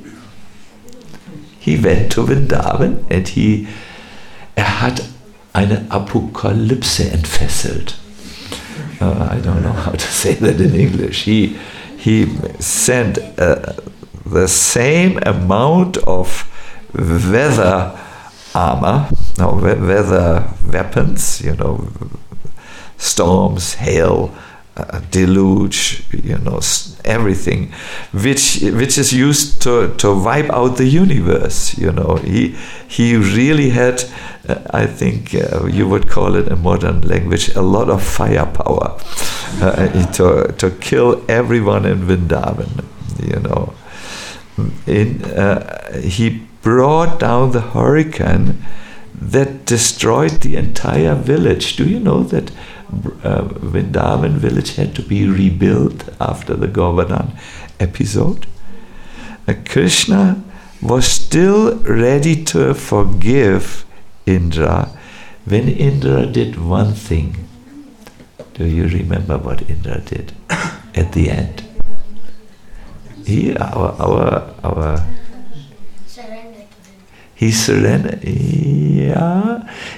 He went to Vrindavan and he, er hat eine Apokalypse entfesselt. Uh, I don't know how to say that in English. He, he sent uh, the same amount of weather armor, no, weather weapons, you know, storms, hail, Uh, deluge, you know, everything, which which is used to, to wipe out the universe. You know, he he really had, uh, I think uh, you would call it in modern language, a lot of firepower uh, to to kill everyone in Vrindavan. You know, in uh, he brought down the hurricane that destroyed the entire village. Do you know that uh, Vrindavan village had to be rebuilt after the Govardhan episode? Uh, Krishna was still ready to forgive Indra when Indra did one thing. Do you remember what Indra did at the end? He, our, our, our He surrendered. Yeah,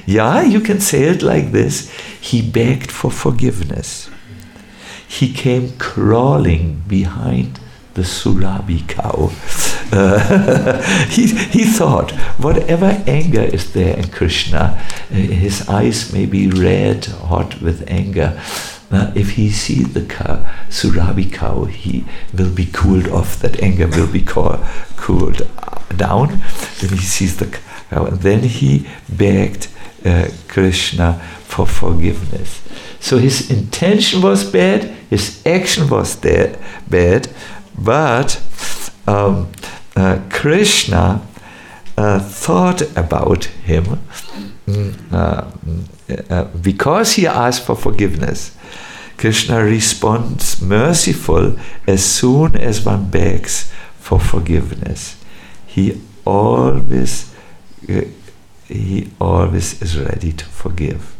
Yeah, you can say it like this. He begged for forgiveness. He came crawling behind the Surabhi cow. Uh, he, he thought, whatever anger is there in Krishna, uh, his eyes may be red, hot with anger. Uh, if he sees the cow, Surabhi cow, he will be cooled off. That anger will be co- cooled down. When he sees the cow, and then he begged uh, Krishna for forgiveness. So his intention was bad, his action was de- bad, but um, uh, Krishna uh, thought about him uh, uh, because he asked for forgiveness. Krishna responds merciful as soon as one begs for forgiveness. He always, uh, he always is ready to forgive.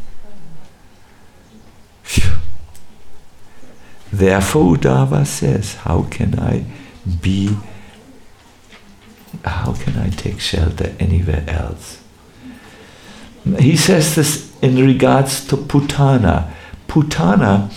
Phew. Therefore, Uddhava says, how can I be, how can I take shelter anywhere else? He says this in regards to Putana. Putana,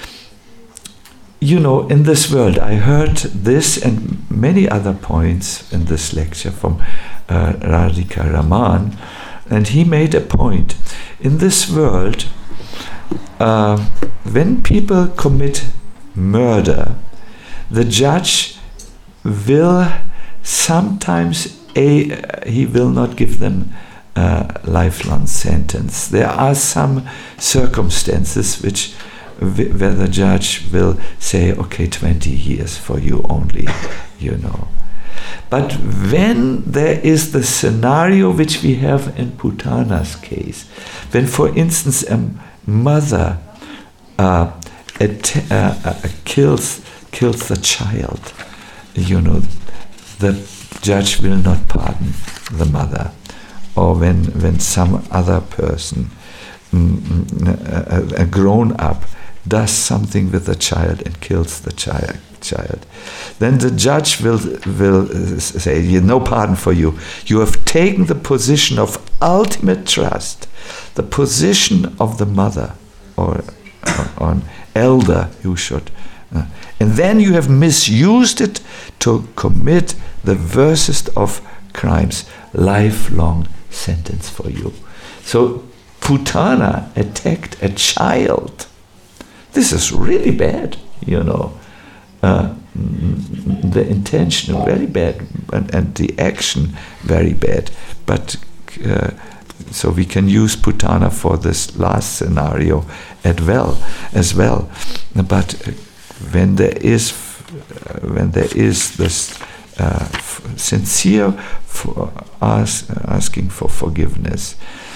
you know, in this world, I heard this and many other points in this lecture from uh, Radhika Raman, and he made a point. In this world, uh, when people commit murder, the judge will sometimes a he will not give them a lifelong sentence. There are some circumstances which where the judge will say, okay, twenty years for you only, you know. But when there is the scenario which we have in Putana's case, when, for instance, a mother uh, It, uh, uh, kills kills the child, you know, the judge will not pardon the mother. Or when when some other person, mm, a, a grown up, does something with the child and kills the child, child, then the judge will will say, no pardon for you. You have taken the position of ultimate trust, the position of the mother, or on elder you should, uh, and then you have misused it to commit the worst of crimes, lifelong sentence for you. So Putana attacked a child. This is really bad, you know. Uh, the intention very bad, and, and the action very bad. But uh, so we can use Putana for this last scenario as well, as well. But when there is, uh, when there is this uh, f- sincere for us asking for forgiveness,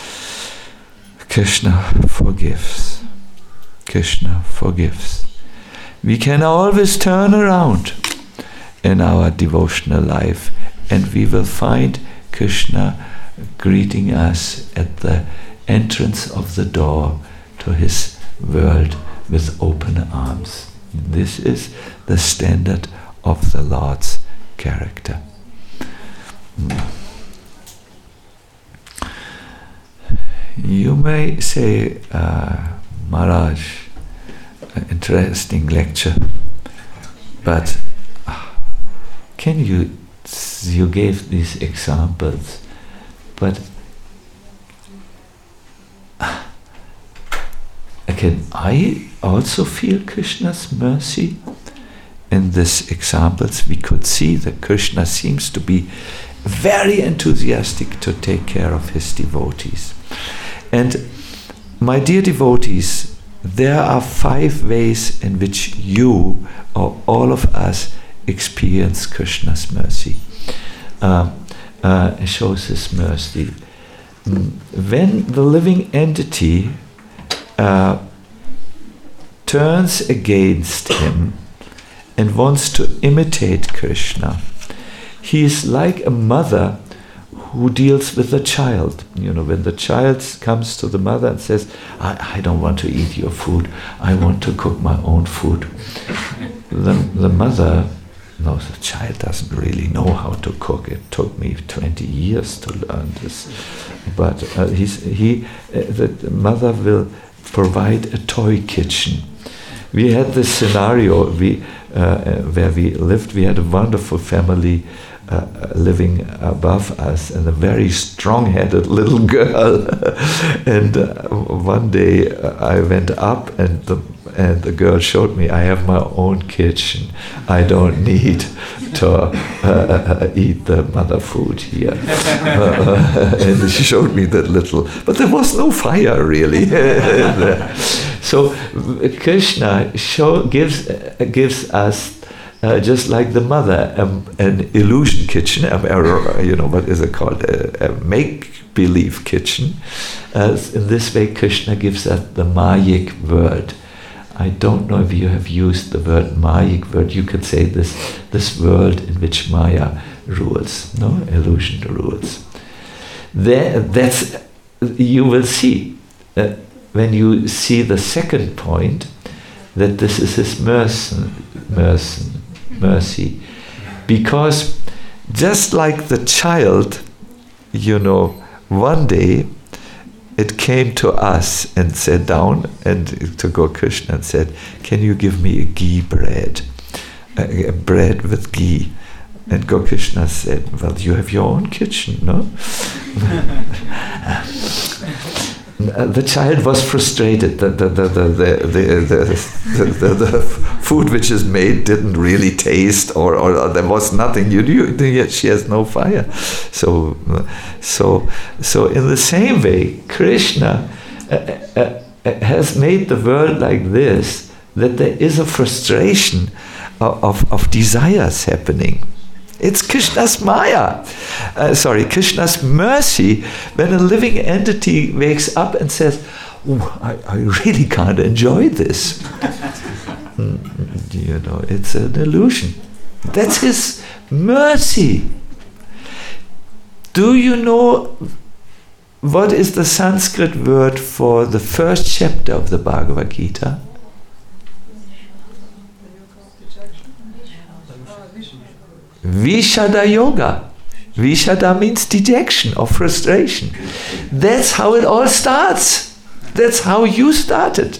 Krishna forgives. Krishna forgives. We can always turn around in our devotional life, and we will find Krishna greeting us at the entrance of the door to his world with open arms. This is the standard of the Lord's character. You may say, uh, Maharaj, interesting lecture, but uh, can you, you gave these examples, but uh, can I also feel Krishna's mercy? In these examples, we could see that Krishna seems to be very enthusiastic to take care of his devotees. And my dear devotees, there are five ways in which you or all of us experience Krishna's mercy. Uh, uh, shows his mercy. When the living entity uh, turns against him and wants to imitate Krishna, he is like a mother who deals with a child. You know, when the child comes to the mother and says, I, I don't want to eat your food, I want to cook my own food. The, the mother no, the child doesn't really know how to cook. It took me twenty years to learn this. But uh, he's, he, uh, the mother will provide a toy kitchen. We had this scenario we, uh, where we lived. We had a wonderful family uh, living above us, and a very strong-headed little girl. And uh, one day uh, I went up, and the and the girl showed me, I have my own kitchen. I don't need to uh, uh, eat the mother food here. Uh, and she showed me that little, but there was no fire really. So Krishna show, gives uh, gives us, uh, just like the mother, um, an illusion kitchen, um, or, you know, what is it called, a, a make-believe kitchen. Uh, in this way, Krishna gives us the Mayic world. I don't know if you have used the word Mayic word. You could say this this world in which Maya rules, no, illusion rules. There, that's you will see uh, when you see the second point that this is his mercy, mercy, mercy, because just like the child, you know, one day it came to us and sat down and to Gaur Krishna and said, can you give me a ghee bread, a, a bread with ghee? And Gaur Krishna said, well, you have your own kitchen, no? The child was frustrated. The the the the the, the, the, the, the food which is made didn't really taste, or, or, or there was nothing. You knew yet she has no fire. So so so in the same way, Krishna uh, uh, uh, has made the world like this, that there is a frustration of of, of desires happening. It's Krishna's Maya, uh, sorry, Krishna's mercy when a living entity wakes up and says, oh, I, I really can't enjoy this. mm, you know, it's an illusion. That's his mercy. Do you know what is the Sanskrit word for the first chapter of the Bhagavad Gita? Vishada Yoga. Vishada means dejection or frustration. That's how it all starts. That's how you started.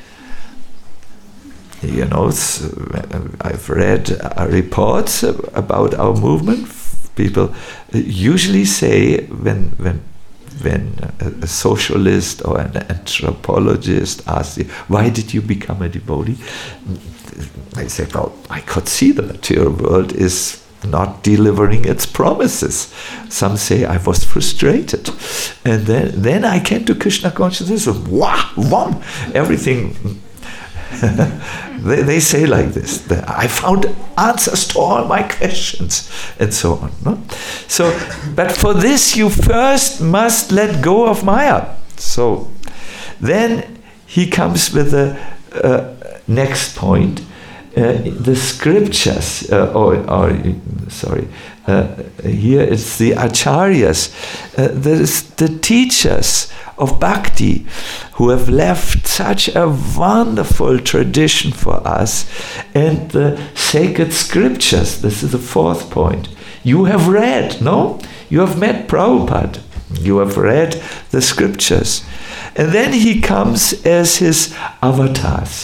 You know, I've read uh, reports about our movement. People usually say when when when a, a socialist or an anthropologist asks you, why did you become a devotee? I say, well, I could see the material world is not delivering its promises. Some say I was frustrated. And then, then I came to Krishna consciousness and wow, wow, everything. they, they say like this, that I found answers to all my questions, and so on. No? So, but for this you first must let go of Maya. So then he comes with the uh, next point. Uh, the scriptures, uh, or, or sorry, uh, here it's the acharyas, uh, there's the teachers of bhakti who have left such a wonderful tradition for us, and the sacred scriptures. This is the fourth point. You have read, no? You have met Prabhupada. You have read the scriptures. And then he comes as his avatars.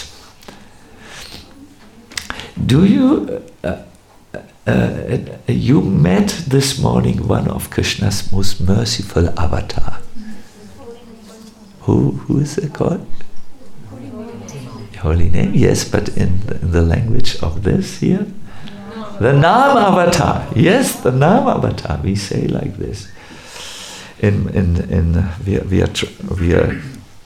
Do you, uh, uh, you met this morning one of Krishna's most merciful avatar. Who, who is it called? Holy name. Holy name, yes, but in the, in the language of this here? The Nam avatar, yes, the Nam avatar, we say like this. In, in, in, we, we, are tr- we are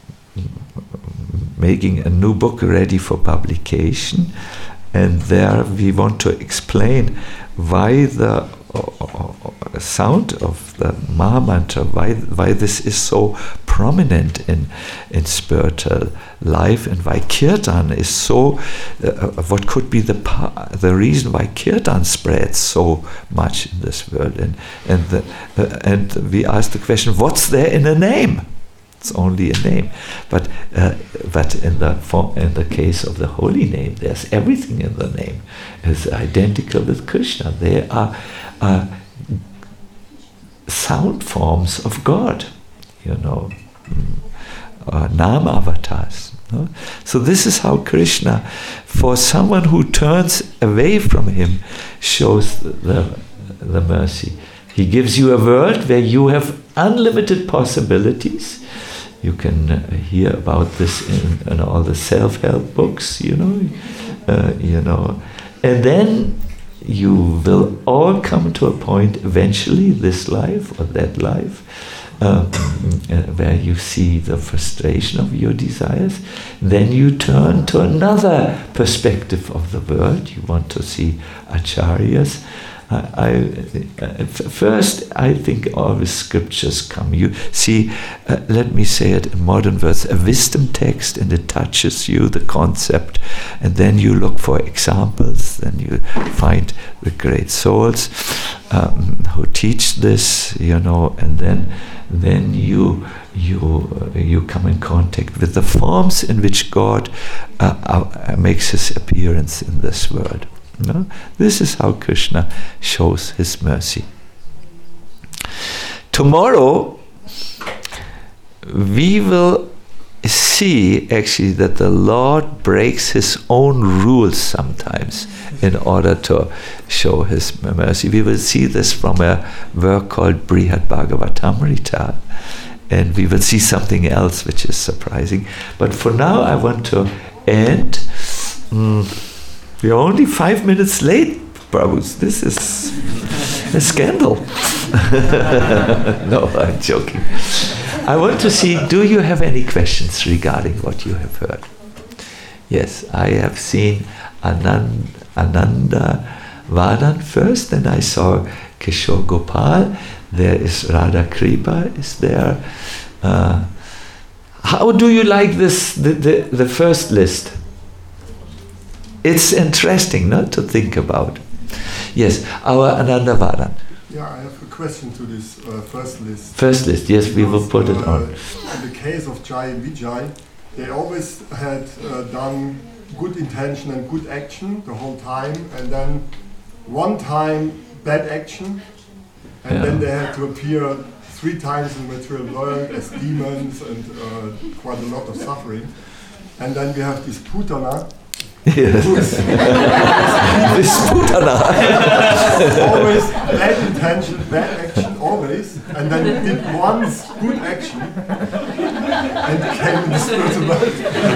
making a new book ready for publication. And there we want to explain why the uh, uh, sound of the Maha Mantra, why, why this is so prominent in, in spiritual life, and why Kirtan is so, uh, what could be the pa- the reason why Kirtan spreads so much in this world. And, and, the, uh, and we ask the question, what's there in a name? It's only a name. But uh, but in the form, in the case of the holy name, there's everything in the name. It's identical with Krishna. They are uh, sound forms of God, you know, uh, Nama avatars. No? So this is how Krishna, for someone who turns away from him, shows the, the, the mercy. He gives you a world where you have unlimited possibilities. You can uh, hear about this in, in all the self-help books, you know, uh, you know, and then you will all come to a point eventually, this life or that life, um, uh, where you see the frustration of your desires. Then you turn to another perspective of the world. You want to see acharyas. I, I, uh, first, I think always scriptures come. You see, uh, let me say it in modern words, a wisdom text, and it touches you, the concept, and then you look for examples, then you find the great souls um, who teach this, you know, and then then you you uh, you come in contact with the forms in which God uh, uh, makes his appearance in this world. No? This is how Krishna shows his mercy. Tomorrow we will see actually that the Lord breaks his own rules sometimes in order to show his mercy. We will see this from a work called Brihad Bhagavatamrita, and we will see something else which is surprising. But for now I want to end. Mm, We are only five minutes late, Prabhus. This is a scandal. No, I'm joking. I want to see, do you have any questions regarding what you have heard? Yes, I have seen Anand, Ananda Vadan first, then I saw Kishore Gopal. There is Radha Kripa is there. Uh, how do you like this, the, the, the first list? It's interesting, no, to think about. Yes, our Ananda Vadan. Yeah, I have a question to this uh, first list. First list, yes, we will put uh, it on. In the case of Jai and Vijay, they always had uh, done good intention and good action the whole time, and then one time bad action, and Yeah. then they had to appear three times in the material world as demons and uh, quite a lot of suffering. And then we have this Putana. Yes. This Putana. Always bad intention, bad action, always, and then did once good action and came in the spiritual world.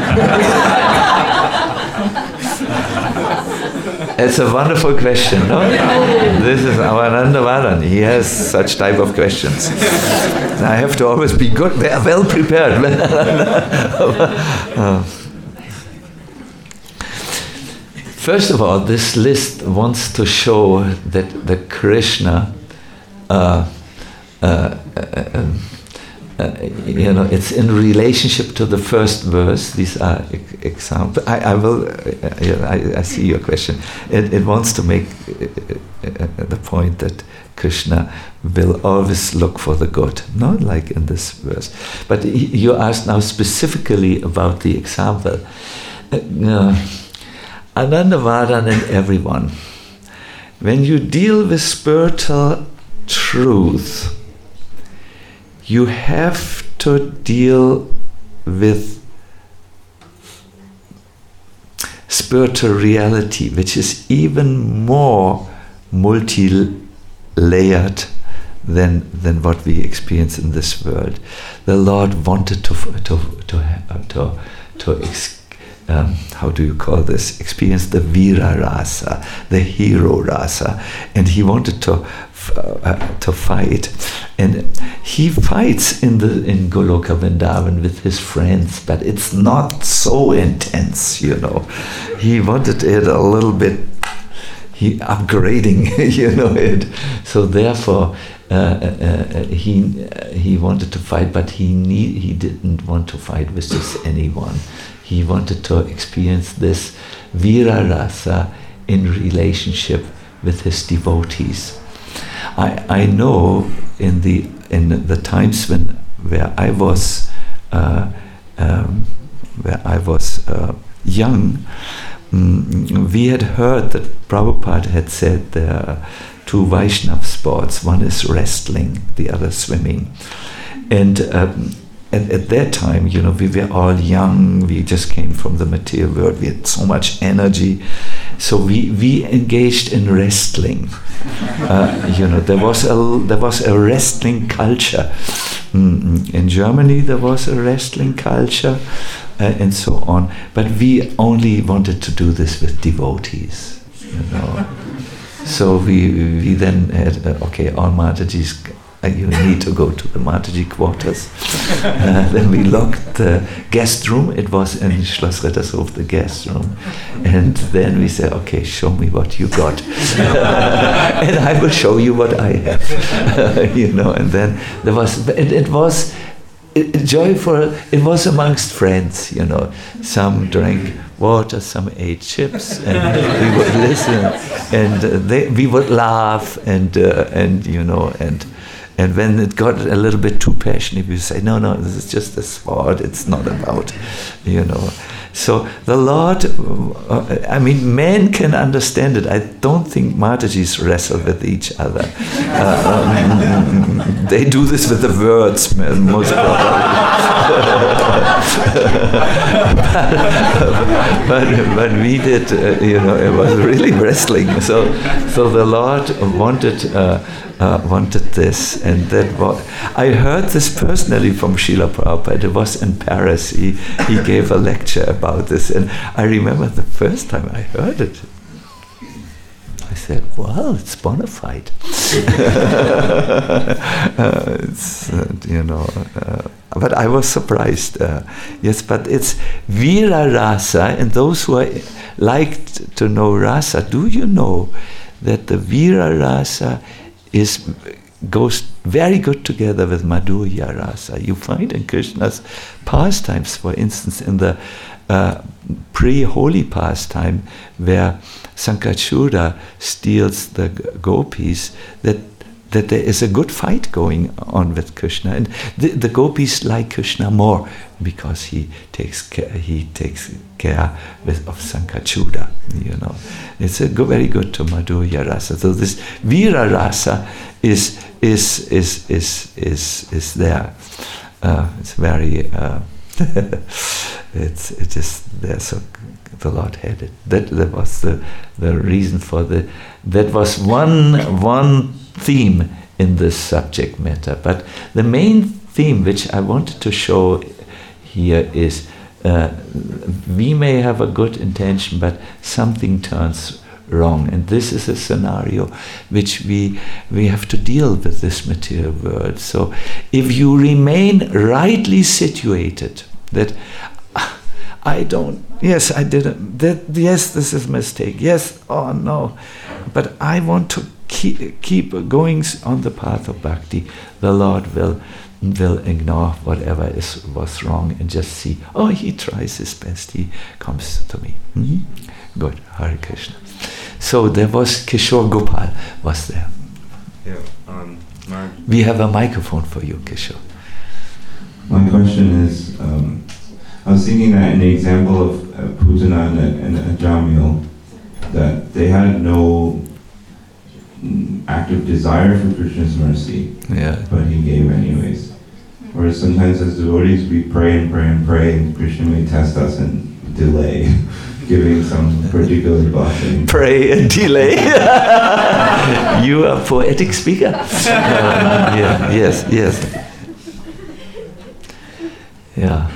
It's a wonderful question, no? This is our Ananda Vadan. He has such type of questions. I have to always be good, well prepared. uh. First of all, this list wants to show that the Krishna, uh, uh, uh, uh, you know, it's in relationship to the first verse. These are e- examples. I, I will. Uh, I, I see your question. It, it wants to make uh, uh, the point that Krishna will always look for the good, not like in this verse. But he, you asked now specifically about the example. Uh, Ananda Vadan and everyone, when you deal with spiritual truth, you have to deal with spiritual reality, which is even more multi-layered than than what we experience in this world. The Lord wanted to to to to to. Ex- Um, how do you call this? Experience the Vira Rasa, the hero rasa, and he wanted to f- uh, to fight, and he fights in the in Goloka Vrindavan with his friends, but it's not so intense, you know. He wanted it a little bit, he upgrading, you know it. So therefore, uh, uh, he uh, he wanted to fight, but he need, he didn't want to fight with just anyone. He wanted to experience this Vira Rasa in relationship with his devotees. I I know in the in the times when where I was uh, um, where I was uh, young, um, we had heard that Prabhupada had said there are two Vaishnav sports. One is wrestling, the other swimming. And um, And at that time, you know, we were all young, we just came from the material world, we had so much energy. So we, we engaged in wrestling. Uh, you know, there was a, there was a wrestling culture. Mm, in Germany, there was a wrestling culture uh, and so on. But we only wanted to do this with devotees, you know. So we, we then had, uh, okay, all Matajis, you need to go to the Mataji quarters. Uh, then we locked the guest room. It was in Schloss Rittershof, the guest room. And then we said, okay, show me what you got. And I will show you what I have. You know, and then there was, it, it was it, joyful, it was amongst friends, you know. Some drank water, some ate chips, and we would listen, and uh, they, we would laugh, and, uh, and you know, and And when it got a little bit too passionate, we say, no, no, this is just a sport, it's not about, you know. So the Lord, uh, I mean, men can understand it. I don't think Matajis wrestle with each other. Uh, um, they do this with the words, most probably. but, but, but we did, uh, you know, it was really wrestling. So, so the Lord wanted... Uh, Uh, wanted this, and that was, I heard this personally from Srila Prabhupada. It was in Paris. He, he gave a lecture about this, and I remember the first time I heard it, I said, well, it's bona fide. uh, it's, uh, you know, uh, but I was surprised. Uh, yes, but it's Vira Rasa, and those who are, like to know Rasa, do you know that the Vira Rasa is goes very good together with Madhurya Rasa. You find in Krishna's pastimes, for instance, in the uh, pre-holy pastime where Sankachura steals the gopis, that that there is a good fight going on with Krishna, and the, the gopis like Krishna more because he takes care, he takes care with, of Sankachura. You know, it's a go, very good to Madhurya Rasa. So this Vira Rasa is is is is is is there. Uh, it's very. Uh, it's it is there. So the Lord had it. That that was the the reason for the. That was one one. theme in this subject matter, but the main theme which I wanted to show here is uh, we may have a good intention, but something turns wrong, and this is a scenario which we we have to deal with this material world. So if you remain rightly situated, that I don't, yes, I didn't, that, yes, this is a mistake, yes, oh no, but I want to keep, keep going on the path of bhakti, the Lord will will ignore whatever is was wrong and just see, oh, he tries his best, he comes to me. Mm-hmm. Good, Hare Krishna. So there was Kishore Gopal was there. Yeah, um, my we have a microphone for you, Kishore. My question is, um, I was thinking that in the example of uh, Putana and, and Ajamil, that they had no mm, active desire for Krishna's mercy, yeah. but he gave anyways. Whereas sometimes as devotees we pray and pray and pray, and Krishna may test us and delay, giving some particular blessing. Pray and delay. You are a poetic speaker. Uh, yeah, yes, yes. Yeah.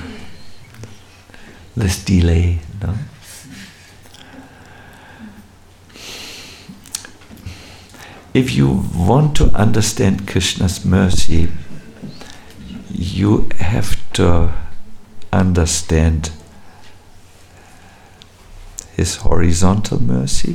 This delay, no? If you want to understand Krishna's mercy, you have to understand his horizontal mercy,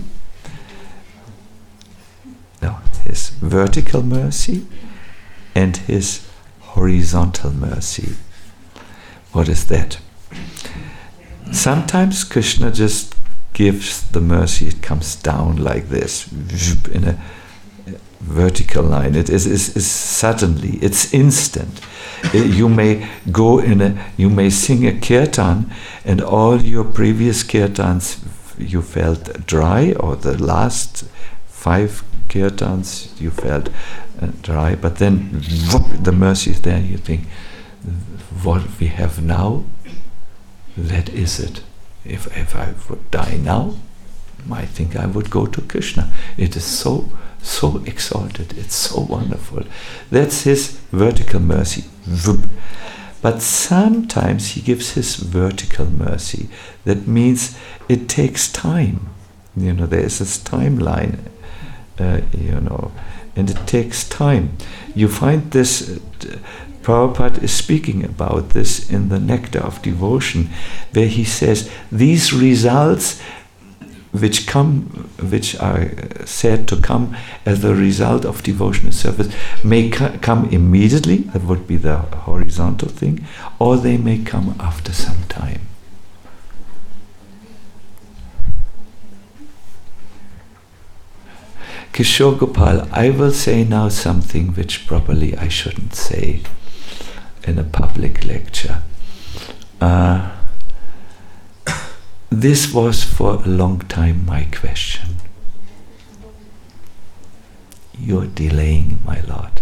no, his vertical mercy, and his horizontal mercy. What is that? Sometimes Krishna just gives the mercy, it comes down like this, in a vertical line. It is, is, is suddenly, it's instant. Uh, you may go in a, you may sing a kirtan, and all your previous kirtans you felt dry, or the last five kirtans you felt uh, dry, but then whoop, the mercy is there. You think, what we have now, that is it. If if I would die now, I think I would go to Krishna. It is so so exalted. It's so wonderful. That's his vertical mercy. But sometimes he gives his vertical mercy. That means it takes time. You know, there is this timeline. Uh, you know, and it takes time. You find this. Uh, Prabhupada is speaking about this in the Nectar of Devotion, where he says these results which come, which are said to come as a result of devotional service, may co- come immediately, that would be the horizontal thing, or they may come after some time. Kishore Gopal, I will say now something which probably I shouldn't say in a public lecture. Uh, this was for a long time my question. You're delaying, my Lord.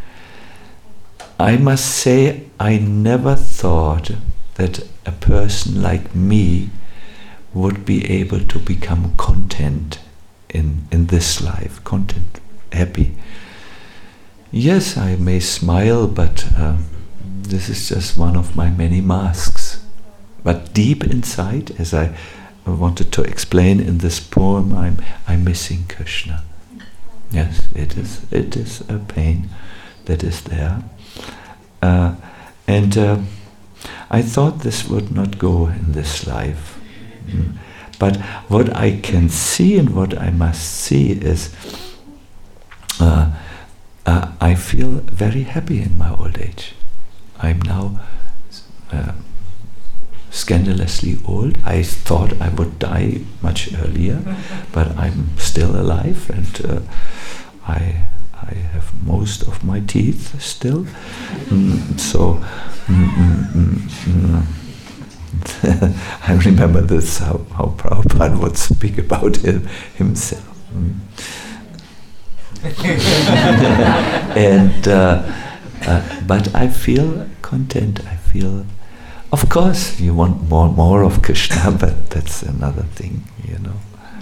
I must say, I never thought that a person like me would be able to become content in, in this life, content, happy. Yes, I may smile, but uh, this is just one of my many masks. But deep inside, as I wanted to explain in this poem, I'm I'm missing Krishna. Yes, it is it is a pain that is there. Uh, and uh, I thought this would not go in this life. Mm. But what I can see and what I must see is uh, uh, I feel very happy in my old age. I'm now uh, scandalously old. I thought I would die much earlier, but I'm still alive, and uh, I I have most of my teeth still. Mm, so mm, mm, mm, mm. I remember this, how, how Prabhupada would speak about him, himself. Mm. and uh, uh, but I feel content. I feel, of course, you want more more of Krishna, but that's another thing, you know.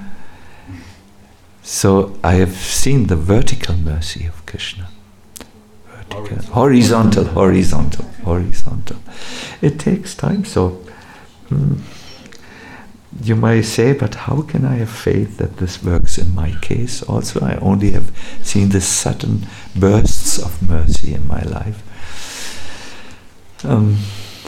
So I have seen the vertical mercy of Krishna. Vertical, horizontal, horizontal, horizontal. It takes time. So mm, you might say, but how can I have faith that this works in my case also? I only have seen the sudden bursts of mercy in my life. Um,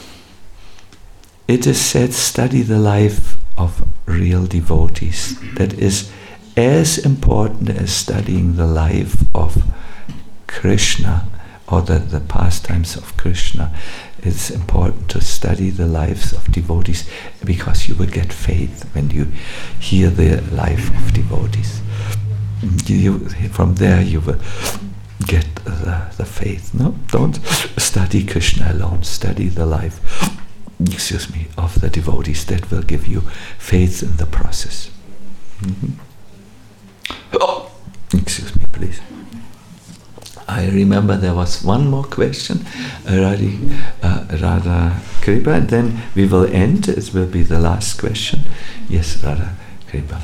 it is said, study the life of real devotees. That is as important as studying the life of Krishna or the, the pastimes of Krishna. It's important to study the lives of devotees, because you will get faith when you hear the life of devotees. You, from there you will get the, the faith. No, don't study Krishna alone. Study the life, excuse me, of the devotees. That will give you faith in the process. Mm-hmm. Oh, excuse me, please. I remember there was one more question, uh, Radhi, uh, Radha Kripa, and then we will end. It will be the last question. Yes, Radha Kripa.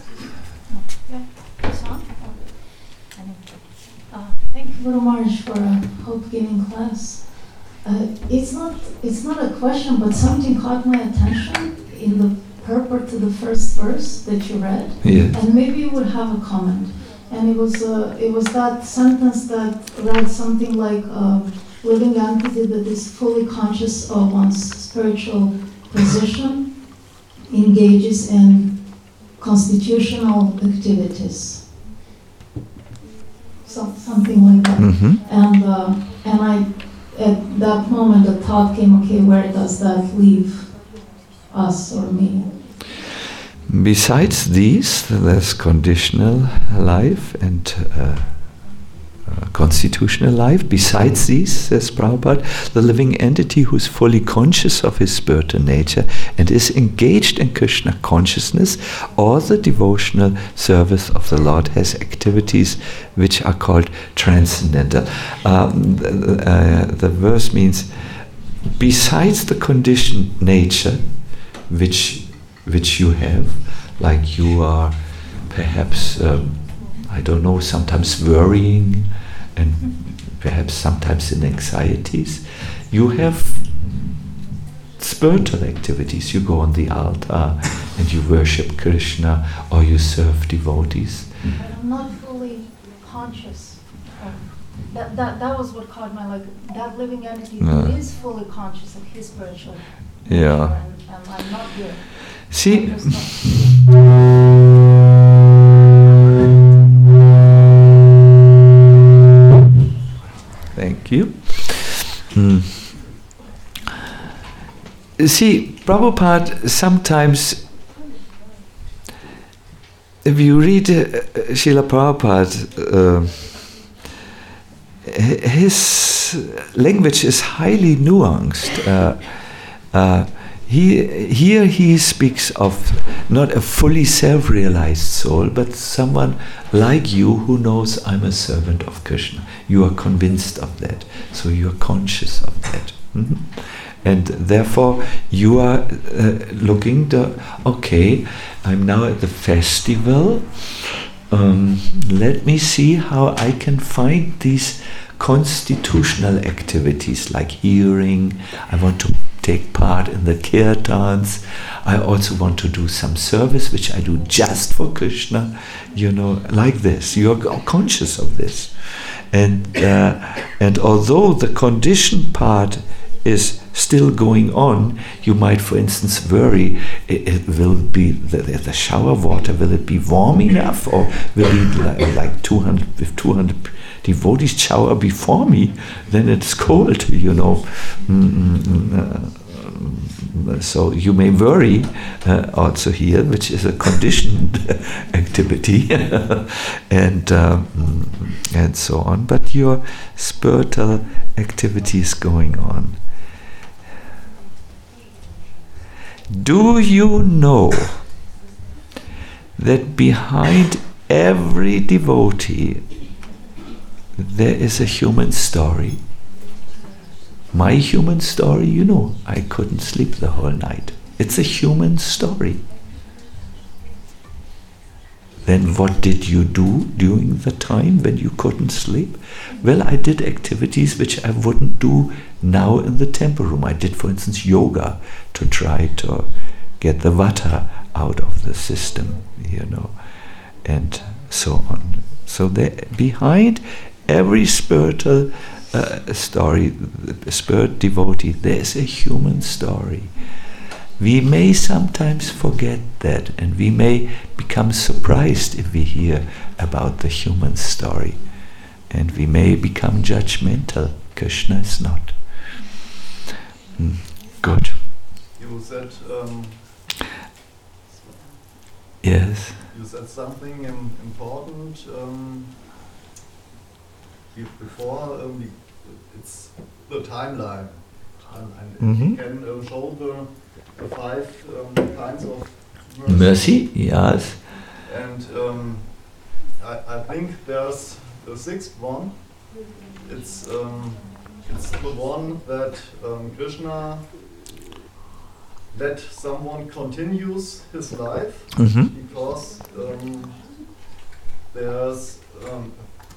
Uh, thank you very much for a hope-giving class. Uh, it's not it's not a question, but something caught my attention in the purport to the first verse that you read, yes. And maybe you would have a comment. And it was uh, it was that sentence that read something like uh, living entity that is fully conscious of one's spiritual position engages in constitutional activities. So, something like that. Mm-hmm. And uh, and I at that moment the thought came, okay, where does that leave us or me? Besides these, there's conditional life and uh, uh, constitutional life. Besides these, says Prabhupada, the living entity who is fully conscious of his spiritual nature and is engaged in Krishna consciousness or the devotional service of the Lord has activities which are called transcendental. Um, the, uh, the verse means, besides the conditioned nature which which you have, like you are perhaps, um, I don't know, sometimes worrying and perhaps sometimes in anxieties, you have spiritual activities. You go on the altar and you worship Krishna or you serve devotees. But I'm not fully conscious of that. That, that was what caught my, like, that living entity Uh. who is fully conscious of his spiritual Yeah. nature, and, and I'm not here. See, I'm just not. thank you. Mm. See, Prabhupada sometimes, if you read uh, Srila Prabhupada, uh, his language is highly nuanced. Uh, uh, he, here he speaks of not a fully self-realized soul, but someone like you who knows, I'm a servant of Krishna. You are convinced of that, so you are conscious of that. Mm-hmm. And therefore you are uh, looking to, okay, I'm now at the festival, um, let me see how I can find these constitutional activities like hearing. I want to take part in the kirtans. I also want to do some service which I do just for Krishna, you know, like this. You're conscious of this. And, uh, and although the conditioned part is still going on, you might, for instance, worry, it, it will be the, the shower water, will it be warm enough, or will it like, like two hundred, if two hundred devotees shower before me, then it's cold, you know. Mm-hmm. Uh, so you may worry uh, also here, which is a conditioned activity, and um, and so on. But your spiritual activity is going on. Do you know that behind every devotee there is a human story? My human story, you know, I couldn't sleep the whole night. It's a human story. Then what did you do during the time when you couldn't sleep? Well, I did activities which I wouldn't do now in the temple room. I did, for instance, yoga to try to get the vata out of the system, you know, and so on. So there, behind every spiritual uh, story, the spirit devotee, there's a human story. We may sometimes forget that, and we may become surprised if we hear about the human story, and we may become judgmental. Krishna is not. Mm. Good. You said um, yes. You said something um, important um, before. Um, it's the timeline, and, and Mm-hmm. you can um, show the the five um, kinds of mercy. Mercy, yes. And um, I, I think there's the sixth one. It's um, it's the one that um, Krishna let someone continues his life Mm-hmm. because um, there's um,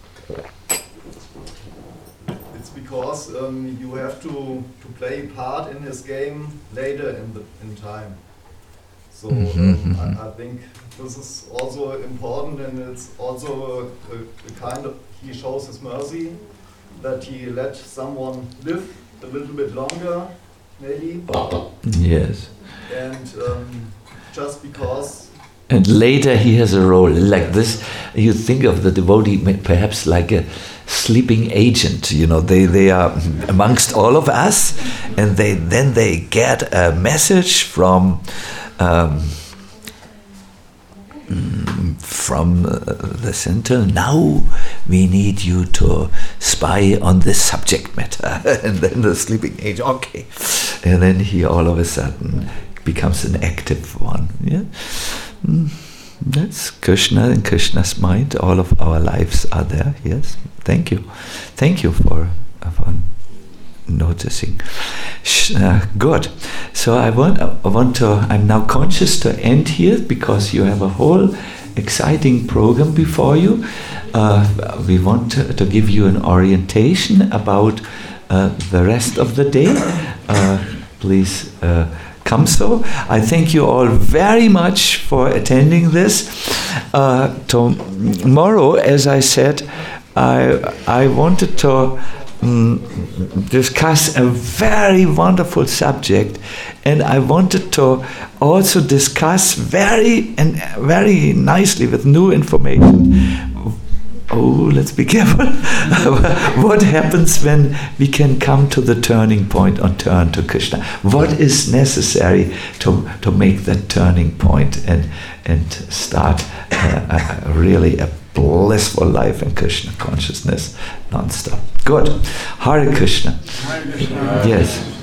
it's because um, you have to, to play part in his game later in the in time. So Mm-hmm. um, I, I think this is also important, and it's also a, a, a kind of, he shows his mercy that he let someone live a little bit longer, maybe. Yes. And um, just because. And later he has a role like this. You think of the devotee perhaps like a sleeping agent. You know, they, they are amongst all of us, and they then they get a message from um, from uh, the center, now we need you to spy on this subject matter. And then the sleeping angel, okay. And then he all of a sudden becomes an active one. Yeah, mm, that's Krishna and Krishna's mind. All of our lives are there. Yes, thank you, thank you for for noticing. Uh, good. So I want I want to. I'm now conscious to end here because you have a whole exciting program before you. Uh, we want to, to give you an orientation about uh, the rest of the day. Uh, please. Uh, Come so. I thank you all very much for attending this. Uh, tomorrow, as I said, I I wanted to um, discuss a very wonderful subject, and I wanted to also discuss very and very nicely with new information. Oh, let's be careful. What happens when we can come to the turning point on turn to Krishna? What is necessary to to make that turning point and and start uh, a, really a blissful life in Krishna consciousness non-stop? Good. Hare Krishna. Hare Krishna. Yes.